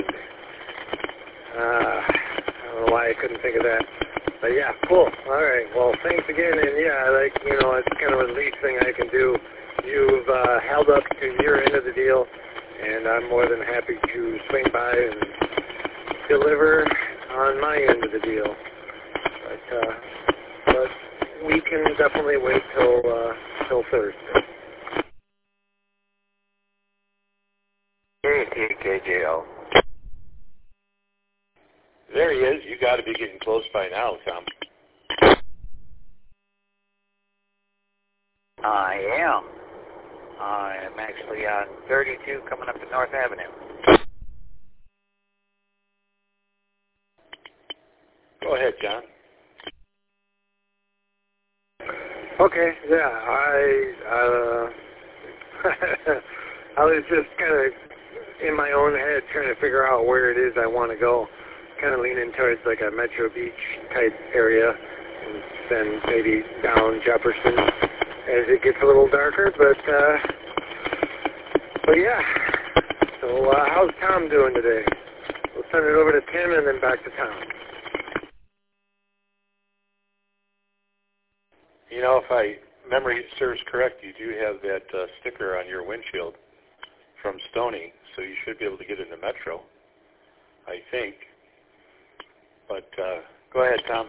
I don't know why I couldn't think of that. But yeah, cool. All right. Well, thanks again. And yeah, it's kind of the least thing I can do. You've held up to your end of the deal, and I'm more than happy to swing by and deliver on my end of the deal. But we can definitely wait till Thursday. KJO. There he is. You got to be getting close by now, Tom. I am. I am actually on 32 coming up to North Avenue. Go ahead, John. Okay, yeah, I was just kind of in my own head trying to figure out where it is I want to go. Kind of leaning towards like a Metro Beach type area, and then maybe down Jefferson as it gets a little darker. But yeah. So how's Tom doing today? We'll send it over to Tim and then back to Tom. You know, if my memory serves correct, you do have that sticker on your windshield from Stony, so you should be able to get into Metro, I think. But go ahead, Tom.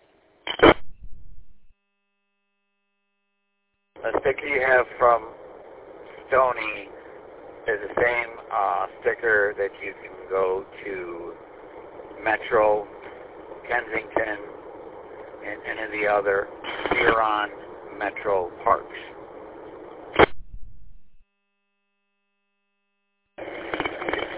The sticker you have from Stony is the same sticker that you can go to Metro, Kensington, and any of the other Huron Metro parks.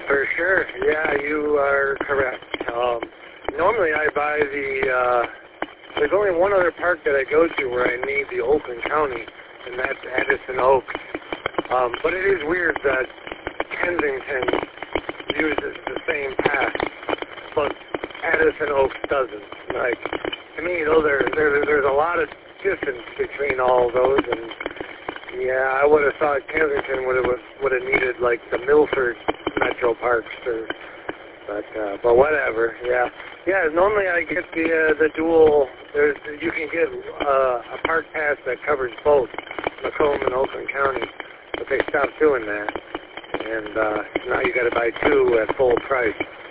For sure. Yeah, you are correct. Normally I buy there's only one other park that I go to where I need the Oakland County, and that's Addison Oaks. But it is weird that Kensington uses the same path, but Addison Oaks doesn't. Like, to me, though, there's a lot of distance between all those, and yeah, I would have thought Kensington would have needed like the Milford Metro Parks, but whatever. Yeah. Normally I get the dual. You can get a park pass that covers both Macomb and Oakland County, but they stopped doing that, and now you got to buy two at full price.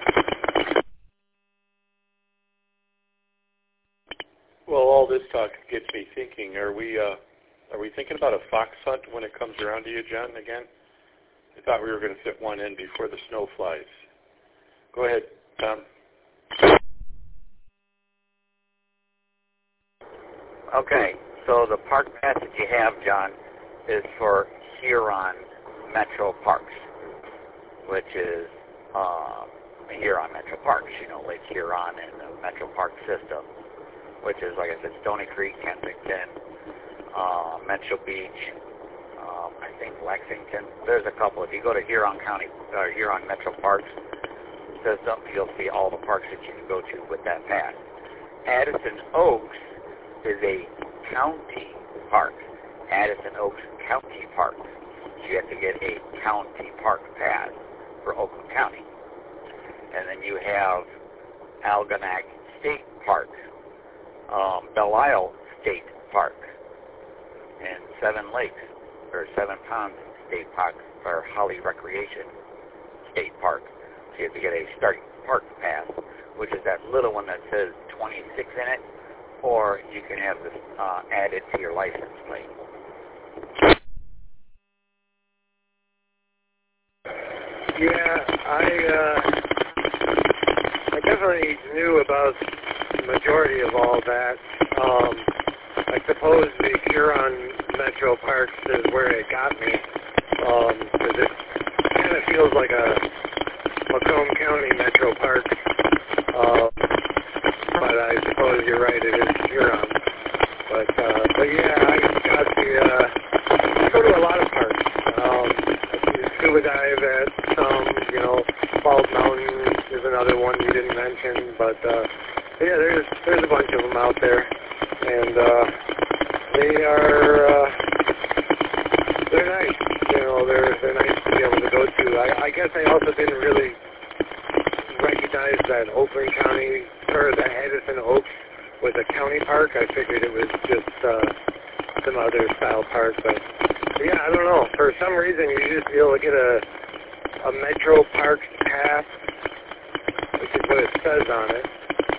Well, all this talk gets me thinking. Are we thinking about a fox hunt when it comes around to you, John? Again, I thought we were going to fit one in before the snow flies. Go ahead, Tom. Okay, so the park pass that you have, John, is for Huron Metro Parks, which is Huron Metro Parks, Lake Huron and the Metro Park system, which is, like I said, Stony Creek, Kensington, Metro Beach, I think Lexington. There's a couple. If you go to Huron County, or Huron Metro Parks system, you'll see all the parks that you can go to with that pass. Addison Oaks is a county park. Addison Oaks County Park. You have to get a county park pass for Oakland County. And then you have Algonac State Park, Belle-Isle State Park, and Seven Lakes, or Seven Ponds State Park, or Holly Recreation State Park. So you have to get a starting park pass, which is that little one that says 26 in it, or you can have this added to your license plate. Yeah, I definitely knew about the majority of all that. I suppose the Huron Metro Parks is where it got me, because it kind of feels like a Macomb County Metro Park, but I suppose you're right, it is Huron. But yeah, I got I go to a lot of parks. I scuba dive at some, Bald Mountain is another one you didn't mention, but yeah, there's a bunch of them out there, and they're nice. They're nice to be able to go to. I guess I also didn't really recognize that Oakland County, or that Addison Oaks was a county park. I figured it was just some other style park, but yeah, I don't know. For some reason, you just be able to get a Metro Parks pass, which is what it says on it,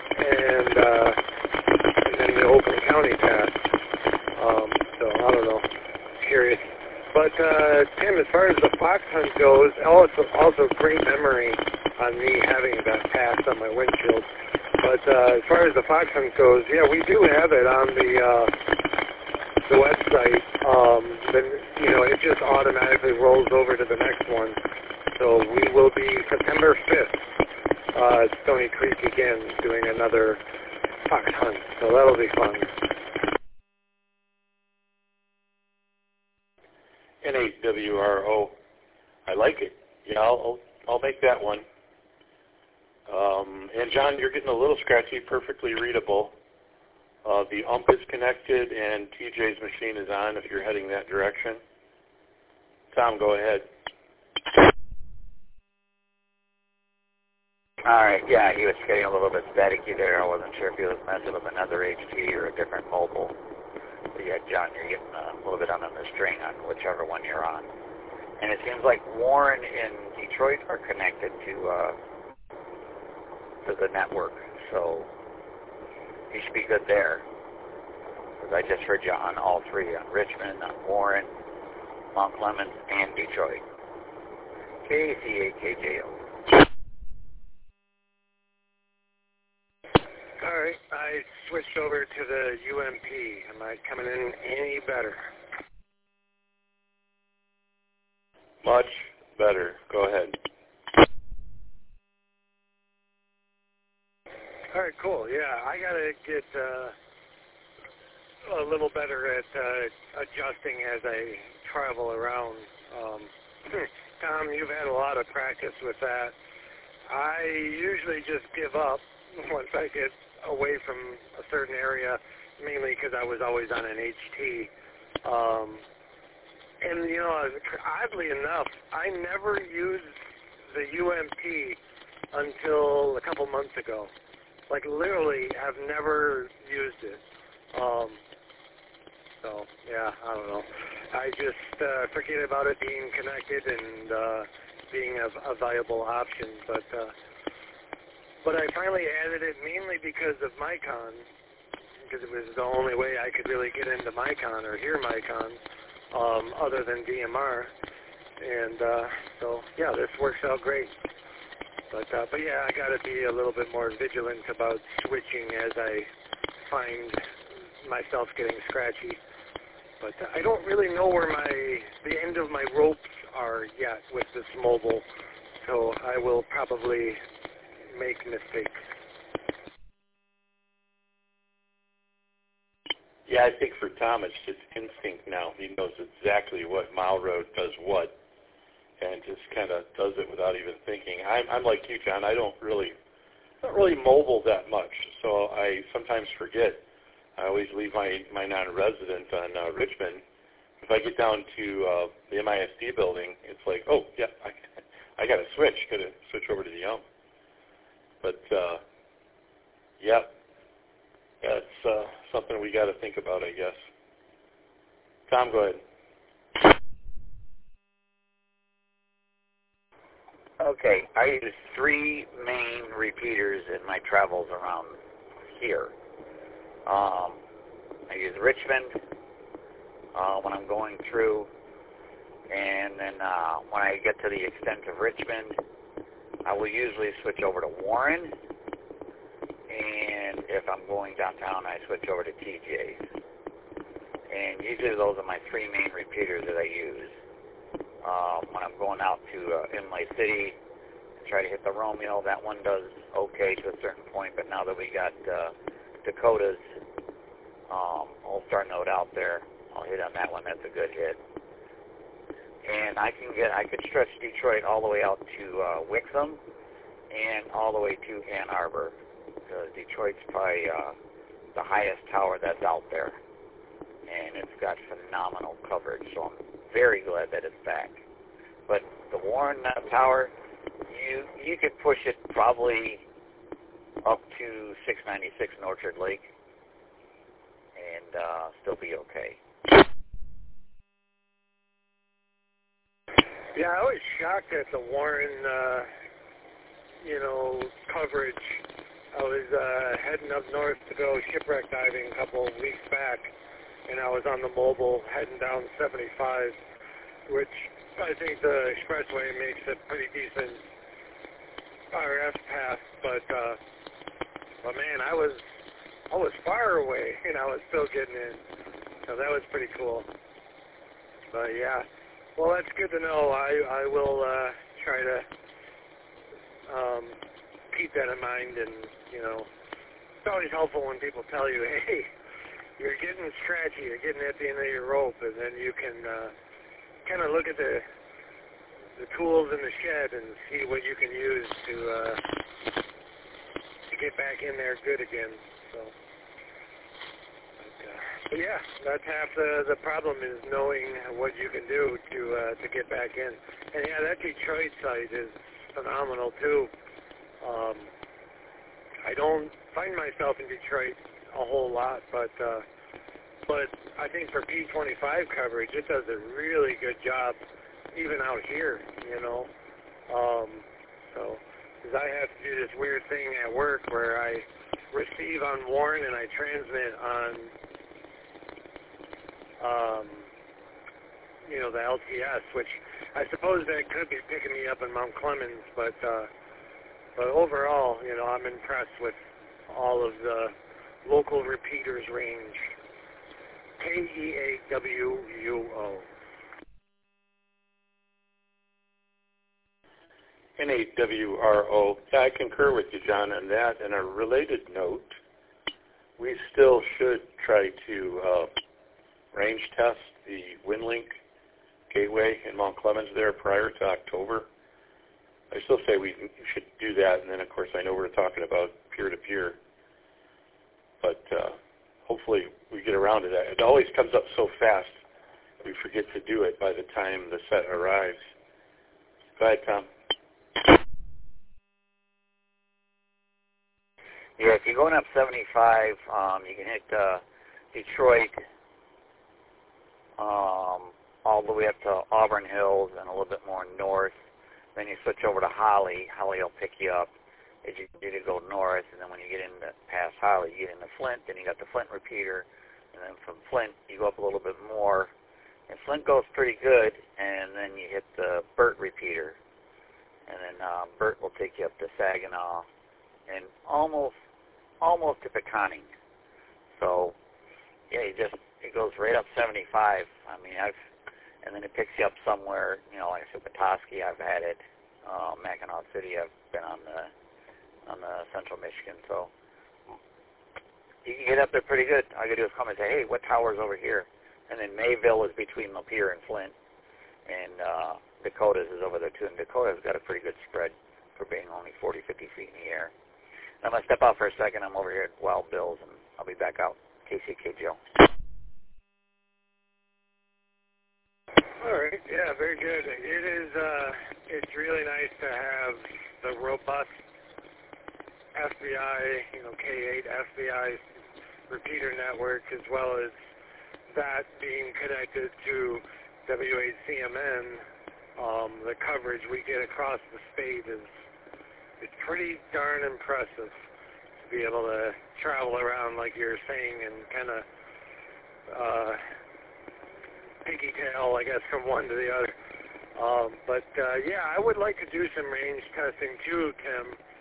and then the Oakland County pass. So I don't know. Curious. But Tim, as far as the fox hunt goes, also great memory on me having that pass on my windshield. But as far as the fox hunt goes, yeah, we do have it on the website. But it just automatically rolls over to the next one. So we will be September 5th at Stony Creek again, doing another fox hunt. So that'll be fun. NHWRO. I like it. Yeah, I'll make that one. And John, you're getting a little scratchy, perfectly readable. The ump is connected and TJ's machine is on if you're heading that direction. Tom, go ahead. All right, yeah, he was getting a little bit staticky there. I wasn't sure if he was messing with another HT or a different mobile. But yeah, John, you're getting a little bit under the string on whichever one you're on. And it seems like Warren and Detroit are connected to the network, so you should be good there. Because I just heard you on all three, on Richmond, on Warren, Mount Clemens, and Detroit. KCAKJO. All right, I switched over to the UMP. Am I coming in any better? Much better. Go ahead. All right, cool. Yeah, I got to get a little better at adjusting as I travel around. Tom, you've had a lot of practice with that. I usually just give up once I get away from a certain area, mainly because I was always on an HT. And, you know, oddly enough, I never used the UMP until a couple months ago. Like, literally, have never used it. So, yeah, I don't know. I just forget about it being connected and being a viable option. But I finally added it mainly because of Micon, because it was the only way I could really get into Micon or hear Micon other than DMR. And so, yeah, this works out great. But yeah, I got to be a little bit more vigilant about switching as I find myself getting scratchy. But I don't really know where the end of my ropes are yet with this mobile, so I will probably make mistakes. Yeah, I think for Tom, it's just instinct now. He knows exactly what mile road does what, and just kind of does it without even thinking. I'm like you, John. I don't really mobile that much, so I sometimes forget. I always leave my non-resident on Richmond. If I get down to the MISD building, it's like, oh, yeah, I got to switch. Got to switch over to the Yum. But, yeah, that's something we got to think about, I guess. Tom, go ahead. Okay, I use 3 main repeaters in my travels around here. I use Richmond when I'm going through, and then when I get to the extent of Richmond, I will usually switch over to Warren, and if I'm going downtown, I switch over to TJ's. And usually those are my 3 main repeaters that I use. When I'm going out to Inlay City, try to hit the Romeo, that one does okay to a certain point, but now that we got Dakotas, I'll start note out there. I'll hit on that one. That's a good hit. And I could stretch Detroit all the way out to Wixom and all the way to Ann Arbor, because Detroit's probably the highest tower that's out there, and it's got phenomenal coverage. So I'm very glad that it's back. But the Warren tower, you could push it probably up to 696 in Orchard Lake and still be okay. Yeah, I was shocked at the Warren, coverage. I was heading up north to go shipwreck diving a couple of weeks back, and I was on the mobile heading down 75, which I think the expressway makes a pretty decent RF path, but man, I was far away, and I was still getting in, so that was pretty cool. But yeah, well, that's good to know. I will try to keep that in mind, and it's always helpful when people tell you, hey, you're getting scratchy, you're getting at the end of your rope, and then you can kind of look at the tools in the shed and see what you can use to get back in there good again. So, but yeah, that's half the problem, is knowing what you can do to get back in. And yeah, that Detroit site is phenomenal too. I don't find myself in Detroit a whole lot, but I think for P25 coverage, it does a really good job, even out here, So, because I have to do this weird thing at work where I receive on Warren and I transmit on, the LTS, which I suppose that could be picking me up in Mount Clemens, but overall, I'm impressed with all of the local repeaters range. KEAWUO. N8WRO. Yeah, I concur with you, John, on that. And a related note, we still should try to range test the WinLink gateway in Mount Clemens there prior to October. I still say we should do that, and then, of course, I know we're talking about peer-to-peer, but hopefully we get around to that. It always comes up so fast, we forget to do it by the time the set arrives. Go ahead, Tom. Yeah, if you're going up 75, you can hit Detroit all the way up to Auburn Hills and a little bit more north. Then you switch over to Holly. Holly will pick you up as you continue to go north, and then when you get into past Holly, you get into Flint. Then you got the Flint repeater, and then from Flint you go up a little bit more, and Flint goes pretty good, and then you hit the Burt repeater, and then Burt will take you up to Saginaw, and almost to Peconic. So yeah, it goes right up 75. I mean, and then it picks you up somewhere, like I said, Petoskey, I've had it. Mackinac City, I've been on the Central Michigan. So you can get up there pretty good. All you gotta do is come and say, hey, what tower's over here? And then Mayville is between Lapeer and Flint, and Dakotas is over there too. And Dakota's got a pretty good spread for being only 40, 50 feet in the air. I'm gonna step out for a second. I'm over here at Wild Bill's, and I'll be back out. KCKJO. All right, yeah, very good. It is, it's really nice to have the robust FBI, K8 FBI repeater network, as well as that being connected to W8CMN. The coverage we get across the state it's pretty darn impressive to be able to travel around like you're saying and kind of piggy tail, I guess, from one to the other. Yeah, I would like to do some range testing too, Tim.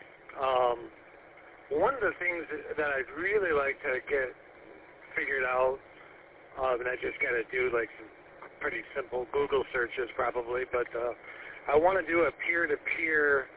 One of the things that I'd really like to get figured out, and I just got to do like some pretty simple Google searches probably, but I want to do a peer-to-peer,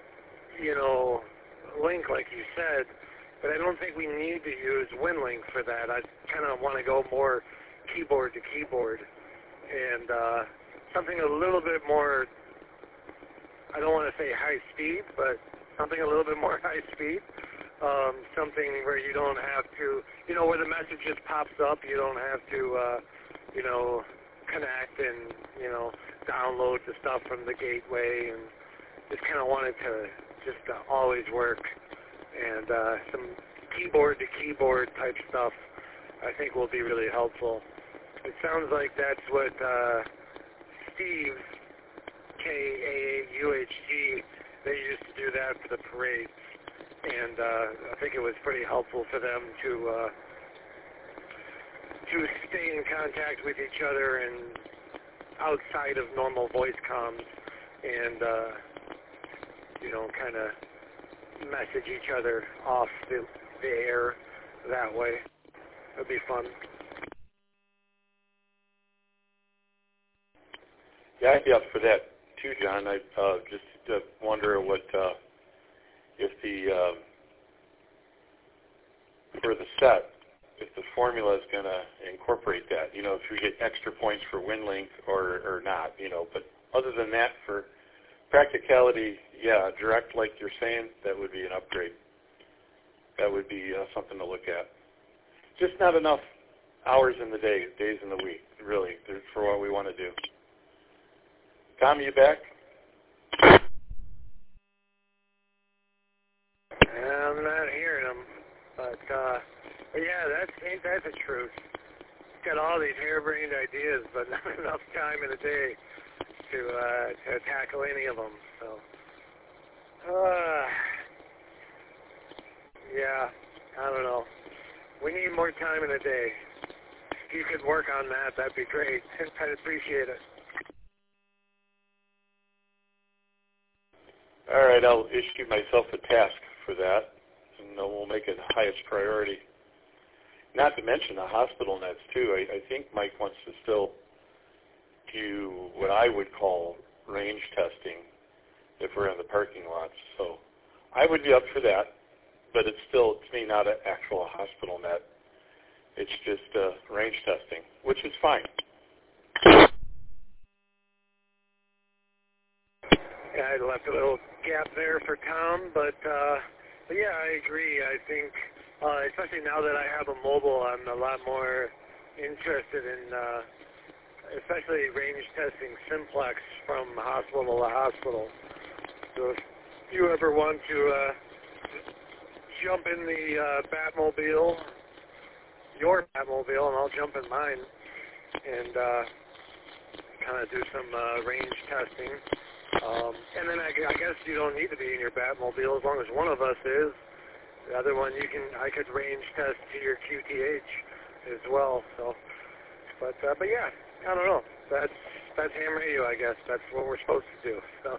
link like you said, but I don't think we need to use WinLink for that. I kind of want to go more keyboard to keyboard. And something a little bit more, I don't want to say high speed, but something a little bit more high speed. Something where you don't have to, where the message just pops up, you don't have to, connect and, download the stuff from the gateway, and just kind of wanted to just always work. And some keyboard to keyboard type stuff I think will be really helpful. It sounds like that's what Steve, KAAUHG, they used to do that for the parades. And I think it was pretty helpful for them to stay in contact with each other and outside of normal voice comms and, kind of message each other off the air that way. It'd be fun. Yeah, I'd be up for that too, John. I just wonder what if for the set, if the formula is going to incorporate that. If we get extra points for WinLink or not. But other than that, for practicality, yeah, direct like you're saying, that would be an upgrade. That would be something to look at. Just not enough hours in the day, days in the week, really, for what we want to do. Tom, you back? I'm not hearing them, but yeah, ain't that the truth? Got all these harebrained ideas, but not enough time in the day to tackle any of them. So, yeah, I don't know. We need more time in the day. If you could work on that, that'd be great. I'd appreciate it. All right, I'll issue myself a task for that, and we'll make it the highest priority. Not to mention the hospital nets, too. I think Mike wants to still do what I would call range testing if we're in the parking lots. So I would be up for that, but it's still, to me, not an actual hospital net. It's just range testing, which is fine. Yeah, I left a little gap there for Tom, but yeah, I agree. I think, especially now that I have a mobile, I'm a lot more interested in, especially range testing simplex from hospital to hospital. So if you ever want to jump in the Batmobile, your Batmobile, and I'll jump in mine, and kind of do some range testing. And then I guess you don't need to be in your Batmobile as long as one of us is. The other one, I could range test to your QTH as well. So, but yeah, I don't know. That's ham radio, I guess. That's what we're supposed to do. So,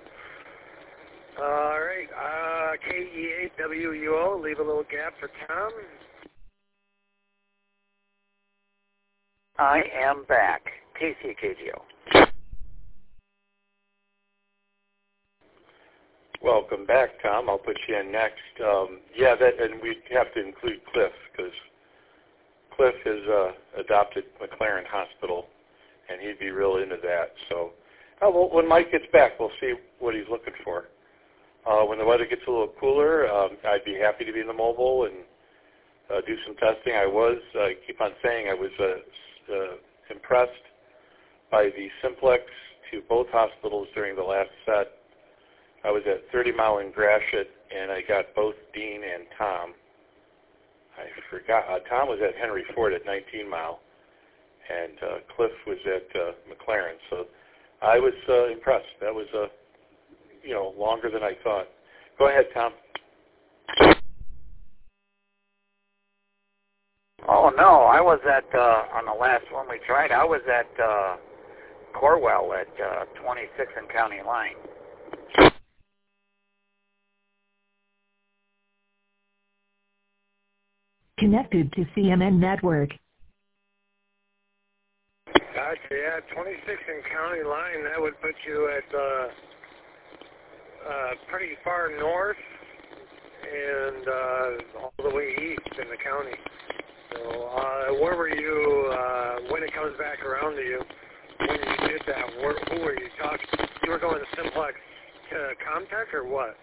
all right, KE8WUO. Leave a little gap for Tom. I am back. KCKGO. Welcome back, Tom. I'll put you in next. Yeah, and we have to include Cliff because Cliff has adopted McLaren Hospital, and he'd be real into that. So when Mike gets back, we'll see what he's looking for. When the weather gets a little cooler, I'd be happy to be in the mobile and do some testing. I keep on saying I was impressed by the simplex to both hospitals during the last set. I was at 30 Mile in Gratiot, and I got both Dean and Tom. I forgot. Tom was at Henry Ford at 19 Mile, and Cliff was at McLaren. So I was impressed. That was, longer than I thought. Go ahead, Tom. Oh, no, I was at, on the last one we tried, I was at Corwell at 26 and County Line. Connected to CMN Network. Gotcha, yeah, 26 and County Line, that would put you at pretty far north and all the way east in the county. So where were you when it comes back around to you? When you did that, who were you talking? You were going to Simplex Comtech or what?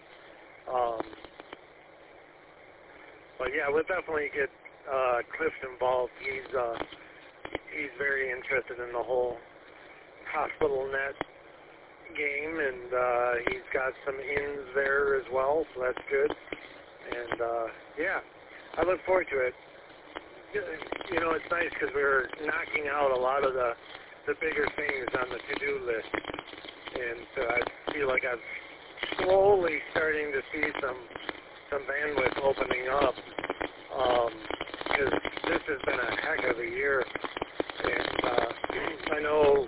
But yeah, we'll definitely get Cliff involved. He's very interested in the whole hospital net game, and he's got some ins there as well, so that's good. And yeah, I look forward to it. You know, it's nice because we're knocking out a lot of the bigger things on the to-do list, and so I feel like I'm slowly starting to see some bandwidth opening up, because this has been a heck of a year, and I know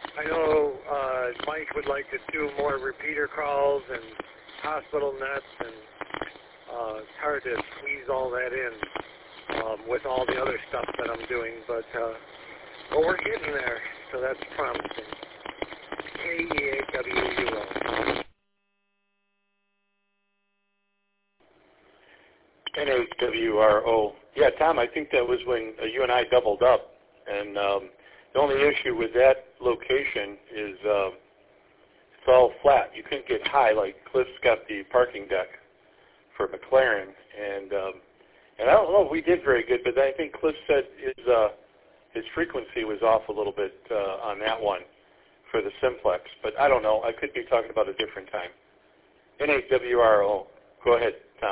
Mike would like to do more repeater calls and hospital nets, and it's hard to squeeze all that in with all the other stuff that I'm doing, but we're getting there, so that's promising. KEAWUO. NHWRO. Yeah, Tom, I think that was when you and I doubled up, and the only issue with that location is it's all flat. You couldn't get high like Cliff's got the parking deck for McLaren, and I don't know if we did very good, but I think Cliff said his frequency was off a little bit on that one for the simplex, but I don't know. I could be talking about a different time. NHWRO. Go ahead, Tom.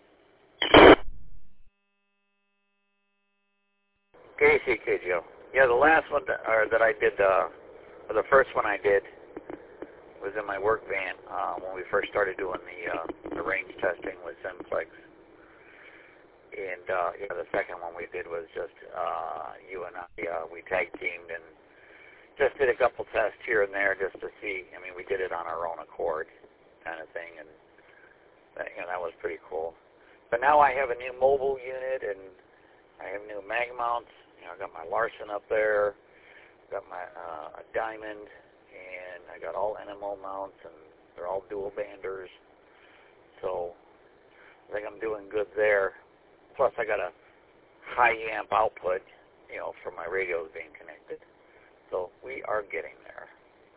KCKGO. Yeah, the last one that I did, or the first one I did, was in my work van when we first started doing the range testing with simplex. And the second one we did was just you and I, we tag teamed and just did a couple tests here and there just to see. I mean, we did it on our own accord kind of thing, and that was pretty cool. But now I have a new mobile unit, and I have new mag mounts. I got my Larson up there, got my a Diamond, and I got all NMO mounts, and They're all dual banders. So I think I'm doing good there. Plus I got a high amp output, from my radios being connected. So we are getting there.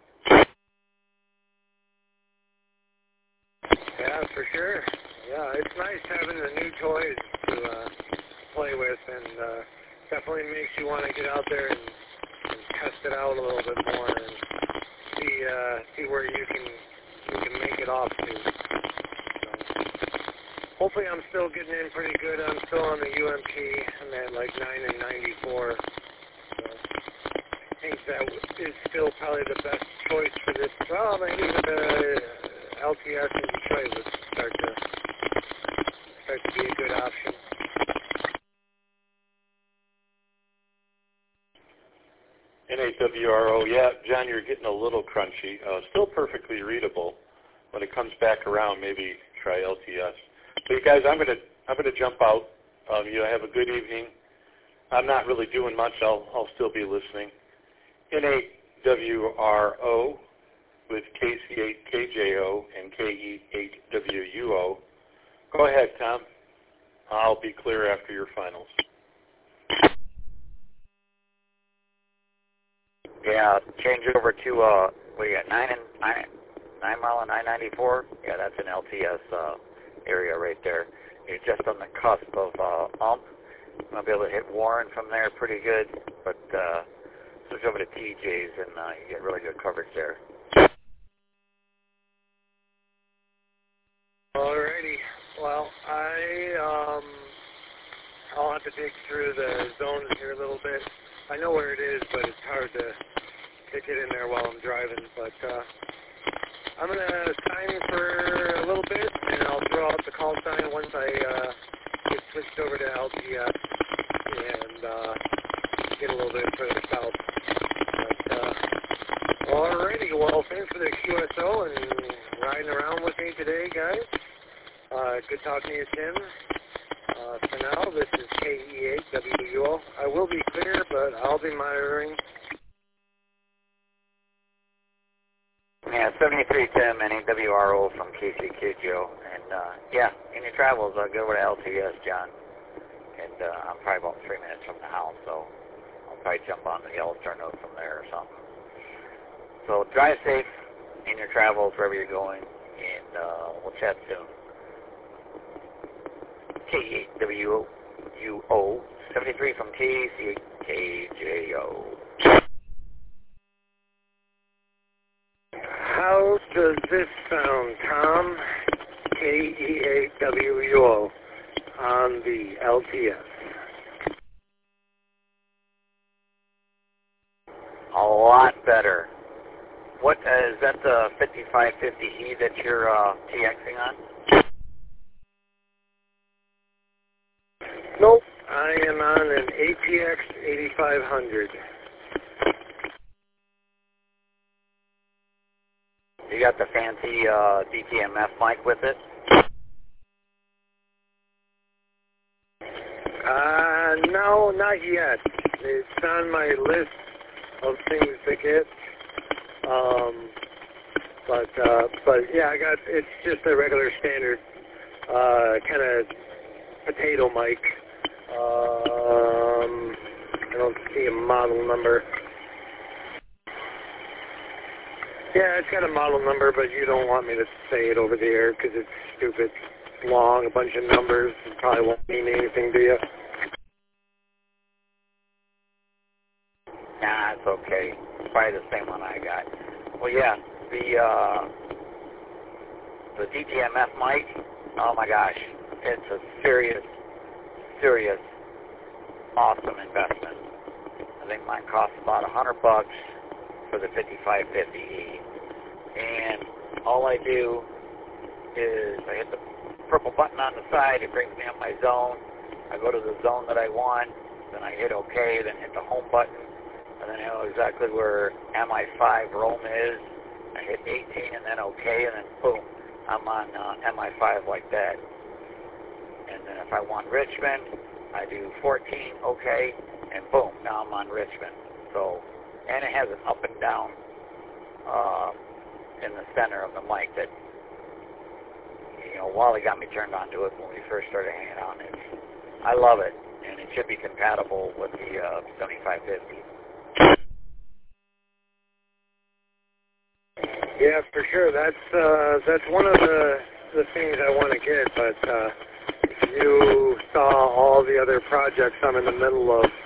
Yeah, for sure. Yeah, it's nice having the new toys to play with, and definitely makes you want to get out there and test it out a little bit more and see where you can make it off to. So, hopefully I'm still getting in pretty good. I'm still on the UMP. I'm at like 9 and 94. So I think that is still probably the best choice for this. Well, maybe the LTS in Detroit would start to be a good option. NAWRO, yeah, John, you're getting a little crunchy. Still perfectly readable. When it comes back around, maybe try LTS. So you guys, I'm gonna jump out. Have a good evening. I'm not really doing much. I'll still be listening. NAWRO with KC8KJO and KE8WUO. Go ahead, Tom. I'll be clear after your finals. Yeah, change over to, 9 Mile and 994? Yeah, that's an LTS area right there. You're just on the cusp of UMP. I'll be able to hit Warren from there pretty good, but switch over to TJ's and you get really good coverage there. Alrighty. Well, I'll have to dig through the zones here a little bit. I know where it is, but it's hard to get in there while I'm driving. But I'm going to sign for a little bit, and I'll throw out the call sign once I get switched over to LTS and get a little bit further south. But alrighty. Well, thanks for the QSO and riding around with me today, guys. Good talking to you, Tim. For now, this is KE8WUO. I will be clear, but I'll be monitoring. Yeah, 73 Tim, NAWRO from KCKJO. And, in your travels, go over to LTS, John. And I'm probably about 3 minutes from the house, so I'll probably jump on the Yellowstone Road from there or something. So drive safe in your travels, wherever you're going, and we'll chat soon. KE8WUO, 73 from KCKJO. How does this sound, Tom? KE8WUO on the LTS. A lot better. What is that the 5550E that you're TXing on? Nope, I am on an ATX 8500. You got the fancy DTMF mic with it? No, not yet. It's on my list of things to get. But yeah, it's just a regular standard kind of potato mic. I don't see a model number. Yeah, it's got a model number, but you don't want me to say it over the air because it's stupid. It's long, a bunch of numbers. It probably won't mean anything to you. Nah, it's okay. It's probably the same one I got. Well, yeah, the DTMF mic, oh my gosh, it's a serious, awesome investment. I think mine costs about $100 for the 5550E, and all I do is I hit the purple button on the side. It brings me up my zone. I go to the zone that I want, then I hit OK, then hit the home button, and then I know exactly where MI5 Rome is. I hit 18 and then OK, and then boom, I'm on MI5 like that. And then if I want Richmond, I do 14, OK, and boom, now I'm on Richmond. So, and it has an up and down in the center of the mic that, Wally got me turned on to it when we first started hanging out. I love it, and it should be compatible with the 7550. Yeah, for sure. That's one of the things I want to get, but if you saw all the other projects I'm in the middle of,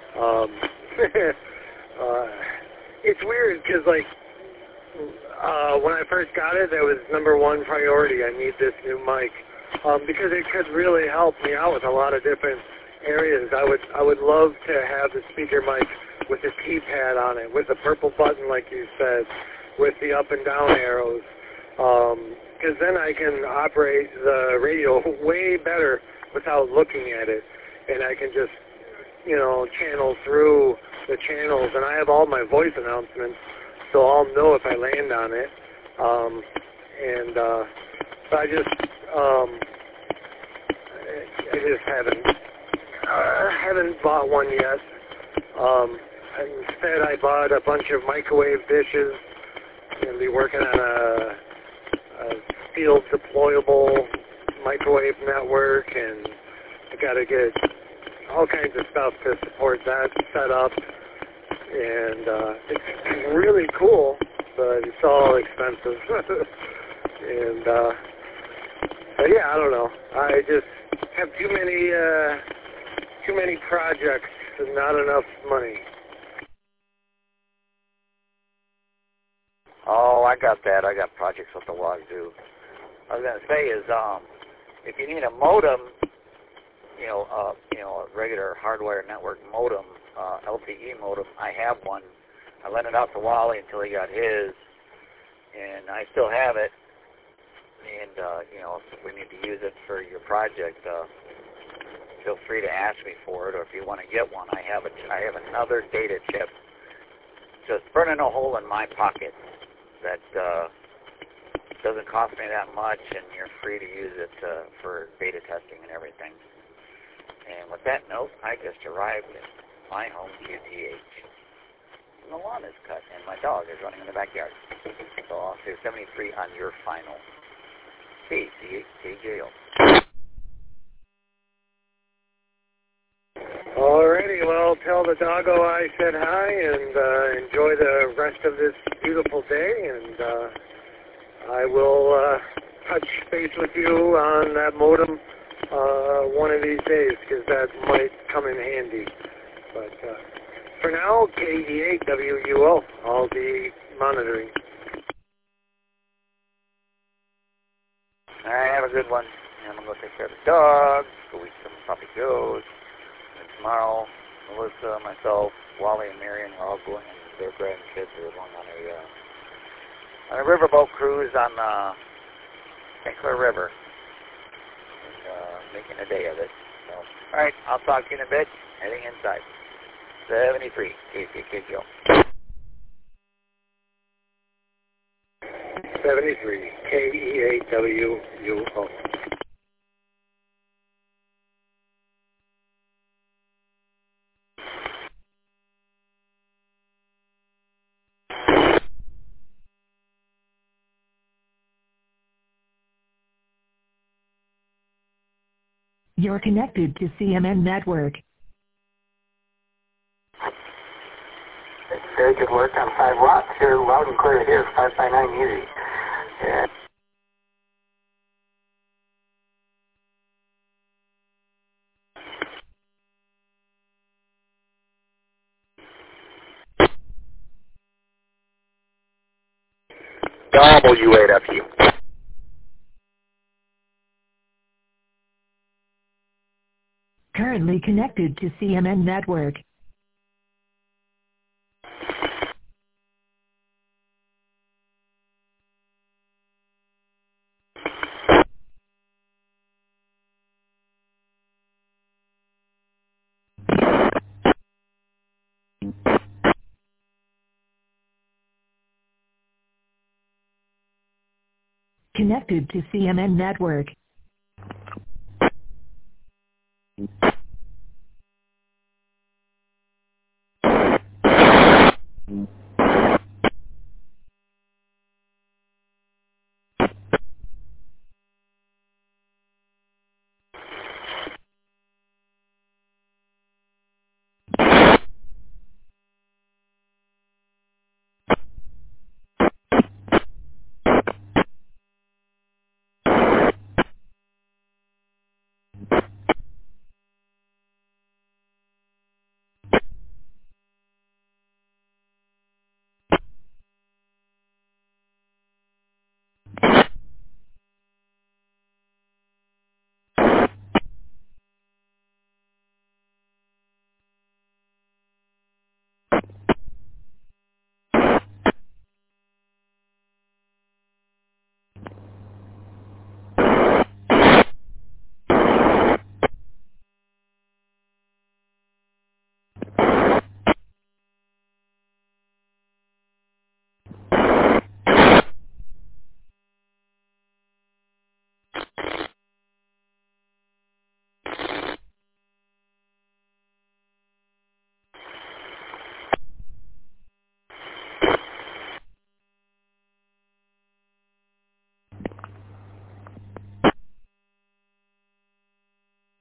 it's weird because, when I first got it, that was number one priority. I need this new mic because it could really help me out with a lot of different areas. I would love to have the speaker mic with the keypad on it, with the purple button, like you said, with the up and down arrows, because then I can operate the radio way better without looking at it, and I can just, channel through the channels, and I have all my voice announcements, so I'll know if I land on it, but I just haven't bought one yet. Instead, I bought a bunch of microwave dishes. I'm going to be working on a field deployable microwave network, and I got to get all kinds of stuff to support that set up. And it's really cool, but it's all expensive. And but yeah, I don't know. I just have too many projects and not enough money. Oh, I got that. I got projects with the wazoo. I was going to say is, if you need a modem, a regular hardwire network modem, LTE modem, I have one. I lent it out to Wally until he got his, and I still have it. And, if we need to use it for your project, feel free to ask me for it, or if you want to get one, I have another data chip just burning a hole in my pocket that doesn't cost me that much, and you're free to use it for beta testing and everything. And with that note, I just arrived at my home QTH. And the lawn is cut, and my dog is running in the backyard. So I'll say 73 on your final. KJO. Alrighty, well, tell the doggo I said hi, and enjoy the rest of this beautiful day, and I will touch base with you on that modem one of these days, because that might come in handy. But for now, KE8WUO, I'll be monitoring. All right, have a good one. I'm going to go take care of the dogs, go eat some puppy goats. And tomorrow, Melissa, myself, Wally, and Marion are all going, and their grandkids are going on a riverboat cruise on St. Clair River, and making a day of it. So, all right, I'll talk to you in a bit. Heading inside. 73, KCKJO. 73, KE8WUO. You're connected to CMN Network. Very good work on 5 watts here, loud and clear here, 559 Easy. Yeah. W8FU. Currently connected to CMN Network. Connected to CMN Network.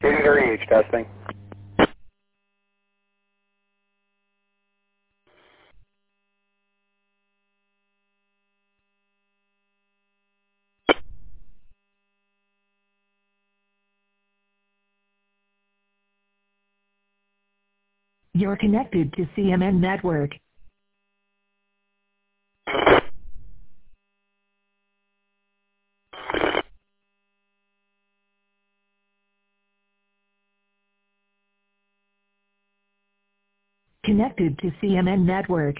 WREH testing. You're connected to CMN Network. Connected to CMN Network.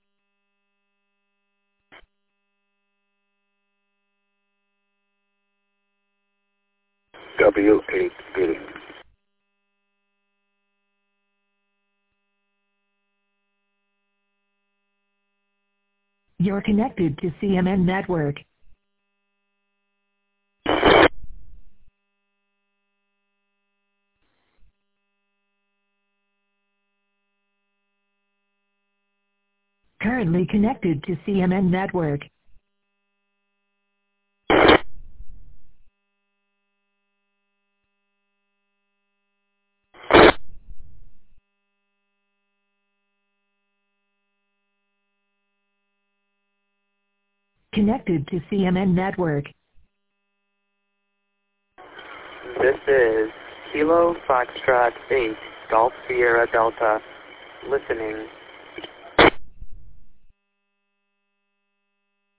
W8B. You're connected to CMN Network. Currently connected to CMN Network. Connected to CMN Network. This is Kilo Foxtrot 8, Golf Sierra Delta, listening